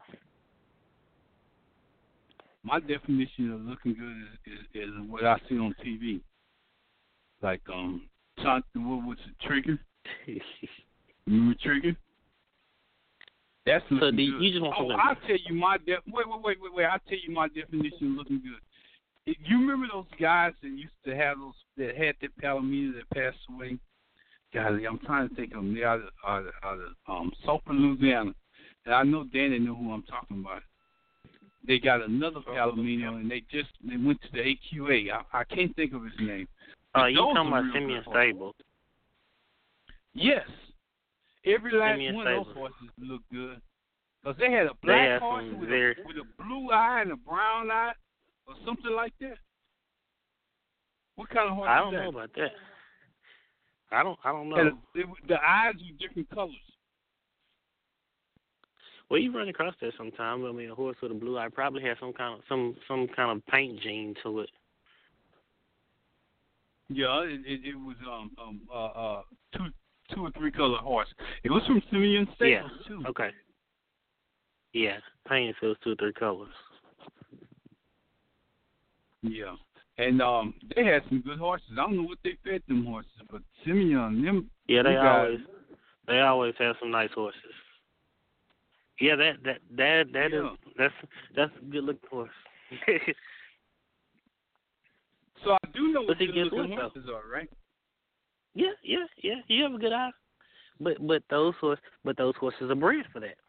My definition of looking good is, is, is what I see on T V. Like, um, what was it, Trigger? Remember Trigger? That's looking so do you, good. you just want oh, something. I'll tell you my def. Wait, wait, wait, wait, wait. I'll tell you my definition of looking good. You remember those guys that used to have those that had that Palomino that passed away? God, I'm trying to think of them. They're out of, out of, out of um, Sulphur, Louisiana. And I know Danny knew who I'm talking about. They got another Palomino, and they just they went to the A Q A. I, I can't think of his name. Oh, uh, you talking about real Simeon good Stable? Yes. Every last Simeon one Stable. of those horses looked good. Because they had a black horse with, very... a, with a blue eye and a brown eye or something like that. What kind of horse I is don't that? know about that. I don't. I don't know. And it, the eyes were different colors. Well, you run across that sometime. I mean, a horse with a blue eye probably has some kind of some some kind of paint gene to it. Yeah, it, it, it was um um uh, uh two two or three color horse. It was from Simeon Stables yeah. too. Okay. Yeah, painted if it was two or three colors. Yeah. And um, they had some good horses. I don't know what they fed them horses, but Simeon, them. Yeah, they guys, always they always have some nice horses. Yeah, that that that that yeah. is that's that's a good looking horse. So I do know what but good looking what, horses are, right? Yeah, yeah, yeah. You have a good eye, but but those horse but those horses are bred for that.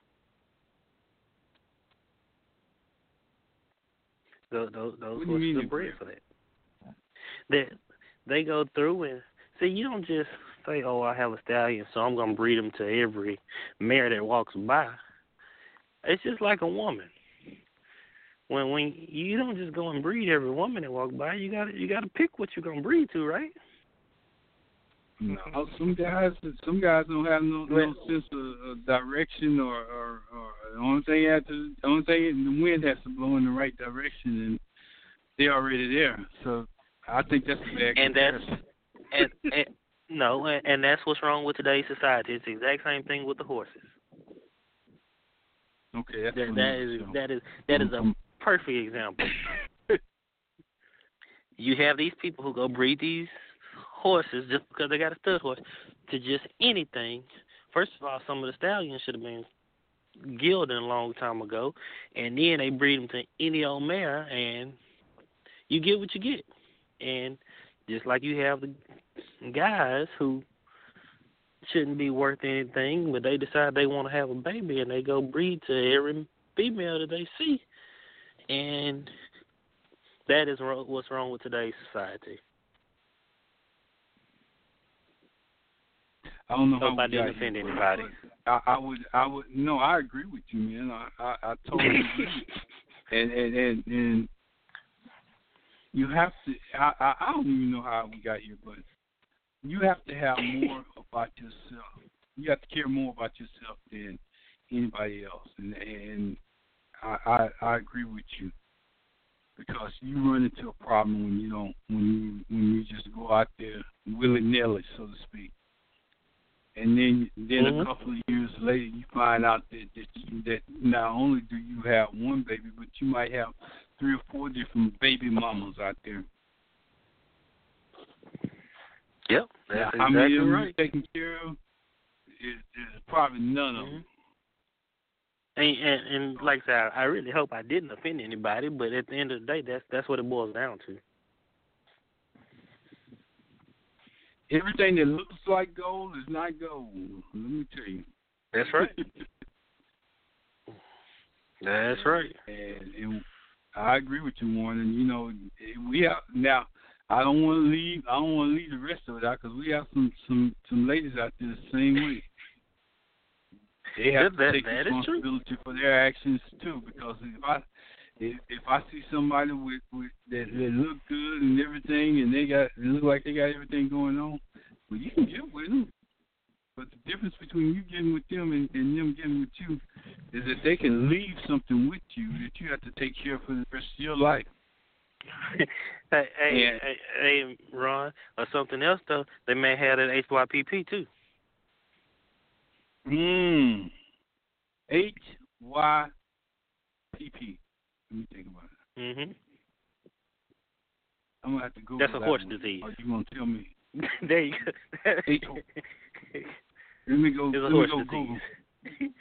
Those those, those horses are bred for that. That they go through and see. You don't just say, "Oh, I have a stallion, so I'm gonna breed them to every mare that walks by." It's just like a woman. When when you don't just go and breed every woman that walks by, you got you got to pick what you're gonna breed to, right? No, some guys some guys don't have no, no sense of, of direction or, or, or the only thing has to the only thing the wind has to blow in the right direction and they're already there. So I think that's a bad and comparison. that's and, and no, and, and that's what's wrong with today's society. It's the exact same thing with the horses. Okay, that's that, that is that is that is a perfect example. You have these people who go breed these horses just because they got a stud horse to just anything. First of all, some of the stallions should have been gilded a long time ago, and then they breed them to any old mare, and you get what you get. And just like you have the guys who shouldn't be worth anything, but they decide they want to have a baby, and they go breed to every female that they see. And that is what's wrong with today's society. I don't know Hope how I didn't offend here, anybody. I, I would, I would. No, I agree with you, man. I, I, I totally agree. And, and, and, and you have to. I, I, I don't even know how we got here, but you have to have more about yourself. You have to care more about yourself than anybody else, and, and I, I, I agree with you because you run into a problem when you don't, when you, when you just go out there willy nilly, so to speak. And then, then mm-hmm. a couple of years later, you find out that that, you, that not only do you have one baby, but you might have three or four different baby mamas out there. Yep, that's now, exactly how many of them right. you're taking care of? Is, is probably none of mm-hmm. them. And, and, and like I said, I really hope I didn't offend anybody, but at the end of the day, that's that's what it boils down to. Everything that looks like gold is not gold. Let me tell you. That's right. That's right. And, and I agree with you, Warren. And you know, we have now. I don't want to leave. I don't want to leave the rest of it out because we have some, some, some ladies out there the same way. They have that, to take that responsibility for their actions too. Because if I if, if I see somebody with, with that, that look good and everything, and they got they look like they got everything going on, well, you can get with them. But the difference between you getting with them and, and them getting with you is that they can leave something with you that you have to take care of for the rest of your life. hey, hey, hey, hey, Ron, or something else though. They may have that H Y P P too. Hmm. H Y P P. Let me think about it. Mhm. I'm gonna have to Google That's a that horse one. disease. Are you gonna tell me? There you go. H- let me go. It's a let horse me go disease.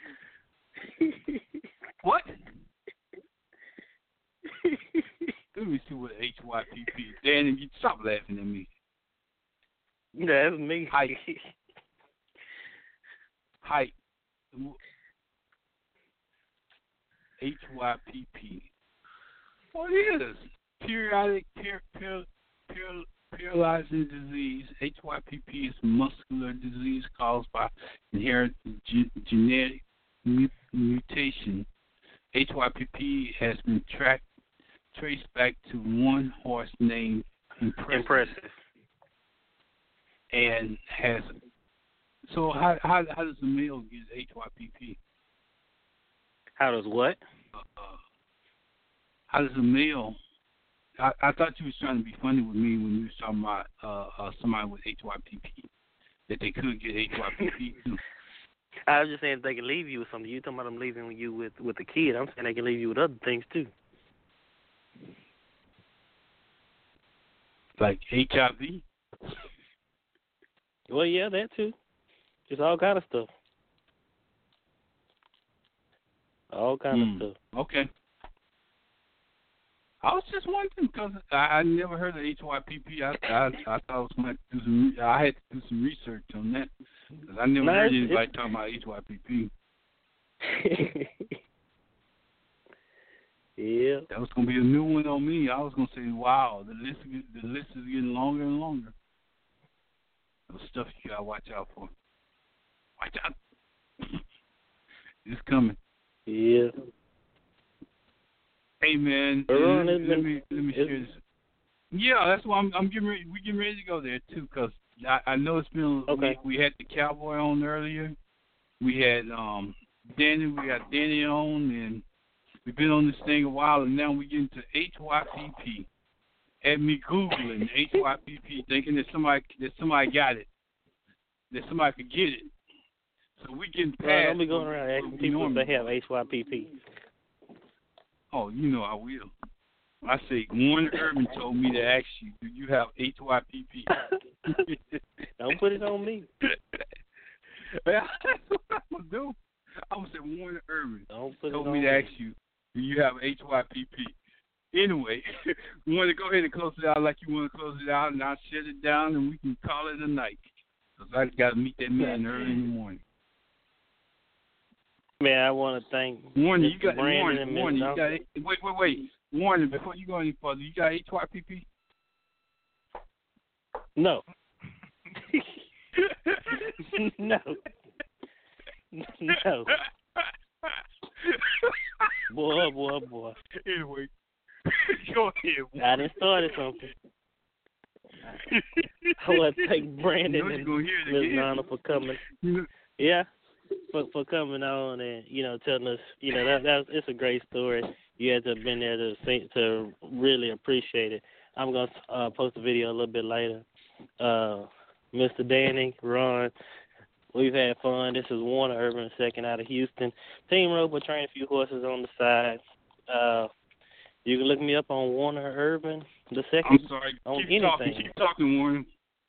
Google. What? Let me see what H Y P P. Danny, you stop laughing at me. That's me. Height. Height. H Y P P. What is periodic per, per, per, paralyzing disease? H Y P P is muscular disease caused by inherited ge- genetic mu- mutation. H Y P P has been tracked, traced back to one horse named Impressive. Impressive. And has so how how how does the male get H Y P P? How does what? Uh, how does a male? I, I thought you was trying to be funny with me when you was talking about uh, uh, somebody with H Y P P, that they could get H Y P P too. I was just saying they can leave you with something. You talking about them leaving you with with a kid? I'm saying they can leave you with other things too, like H I V. Well, yeah, that too. Just all kind of stuff. All kind mm. of stuff. Okay. I was just wondering because I, I never heard of H Y P P. I, I, I thought I was going to do some. I had to do some research on that because I never no, heard it's, anybody it's... talking about H Y P P. Yeah. That was going to be a new one on me. I was going to say, "Wow, the list the list is getting longer and longer." Those stuff you gotta watch out for. Watch out. It's coming. Yeah. Hey man, let, let, been, let me let me share this. Yeah, that's why I'm I'm getting ready. We getting ready to go there too, cause I, I know it's been. Okay. We, we had the Cowboy on earlier. We had um Danny. We got Danny on, and we've been on this thing a while, and now we get into H Y P P. Had me Googling H Y P P, thinking that somebody that somebody got it, that somebody could get it. So we getting past. Well, don't be going around asking people if they have H Y P P. Oh, you know I will. I say Warren Urban told me to ask you, do you have H Y P P? Don't put it on me. That's what I'm gonna do. I'm gonna say Warren Urban Don't put told it me on to me. ask you, do you have H Y P P? Anyway, we want to go ahead and close it out like you want to close it out, and I'll shut it down, and we can call it a night. Because I got to meet that man early in the morning. Man, I want to thank Warren, you got Brandon Warren, and Warren, you Miz got wait, wait, wait, Warren. Before you go any further, you got H Y P P? No. no. No. Boy, boy, boy. Anyway, go ahead. I done started something. I want to thank Brandon you know and Miz Nana for coming. Yeah, for for coming on and you know telling us. You know that that it's a great story. You had to have been there to see, to really appreciate it. I'm gonna uh, post a video a little bit later. Uh, Mister Danny, Ron. We've had fun. This is Warner Urban, second out of Houston. Team Roper, train a few horses on the side. Uh, you can look me up on Warner Urban, the second. I'm sorry. On keep anything. talking. Keep talking, Warren.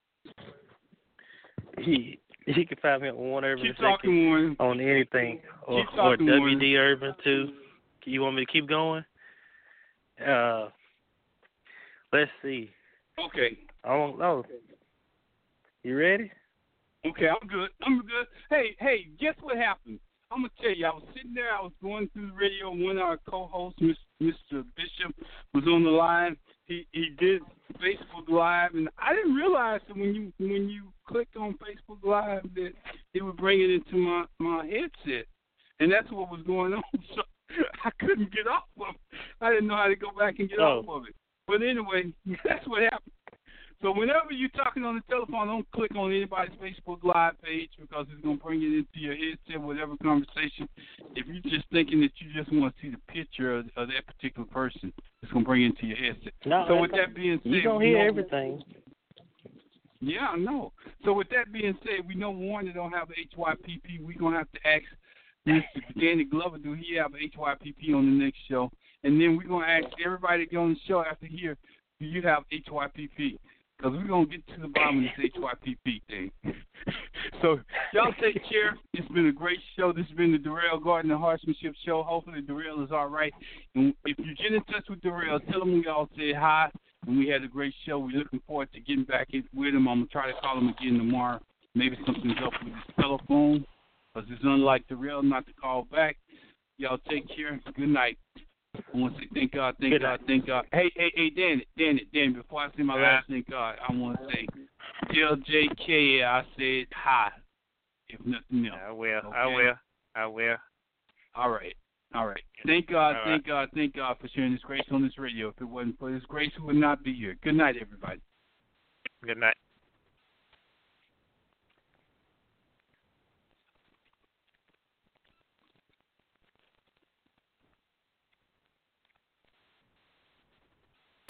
He, you can find me on Warner Urban, keep the second. Talking, Warren. On anything. Or, keep talking, or W D Warren. Urban, too. You want me to keep going? Uh, let's see. Okay. I don't know. You ready? Okay, I'm good. I'm good. Hey, hey, guess what happened? I'm gonna tell you. I was sitting there. I was going through the radio. One of our co-hosts, Mister Bishop, was on the line. He he did Facebook Live, and I didn't realize that when you when you clicked on Facebook Live that it would bring it into my my headset, and that's what was going on. So I couldn't get off of it. I didn't know how to go back and get oh. off of it. But anyway, that's what happened. So whenever you're talking on the telephone, don't click on anybody's Facebook Live page because it's going to bring it into your headset, whatever conversation. If you're just thinking that you just want to see the picture of, of that particular person, it's going to bring it into your headset. No, so with that being said, you're going to hear know, everything. Yeah, I know. So with that being said, we know Warner don't have H Y P P. We're going to have to ask Mister Danny Glover, do he have H Y P P on the next show? And then we're going to ask everybody to get on the show after here, do you have H Y P P? Because we're going to get to the bottom of this H Y P P thing. So, y'all take care. It's been a great show. This has been the Darrell Gardner Horsemanship Show. Hopefully, Darrell is all right. And if you get in touch with Darrell, tell him we all say hi. and we had a great show. We're looking forward to getting back in with him. I'm going to try to call him again tomorrow. Maybe something's up with his telephone, because it's unlike the real not to call back. Y'all take care. Good night. I want to say thank God, thank Good God, night. thank God. Hey, hey, hey, Danny, Danny, Danny, before I say my last thank God, I want to say, tell J K I said hi, if nothing else. I will, okay? I will, I will. All right, all right. Thank God, All thank God, thank God for sharing His grace on this radio. If it wasn't for His grace, we would not be here. Good night, everybody. Good night.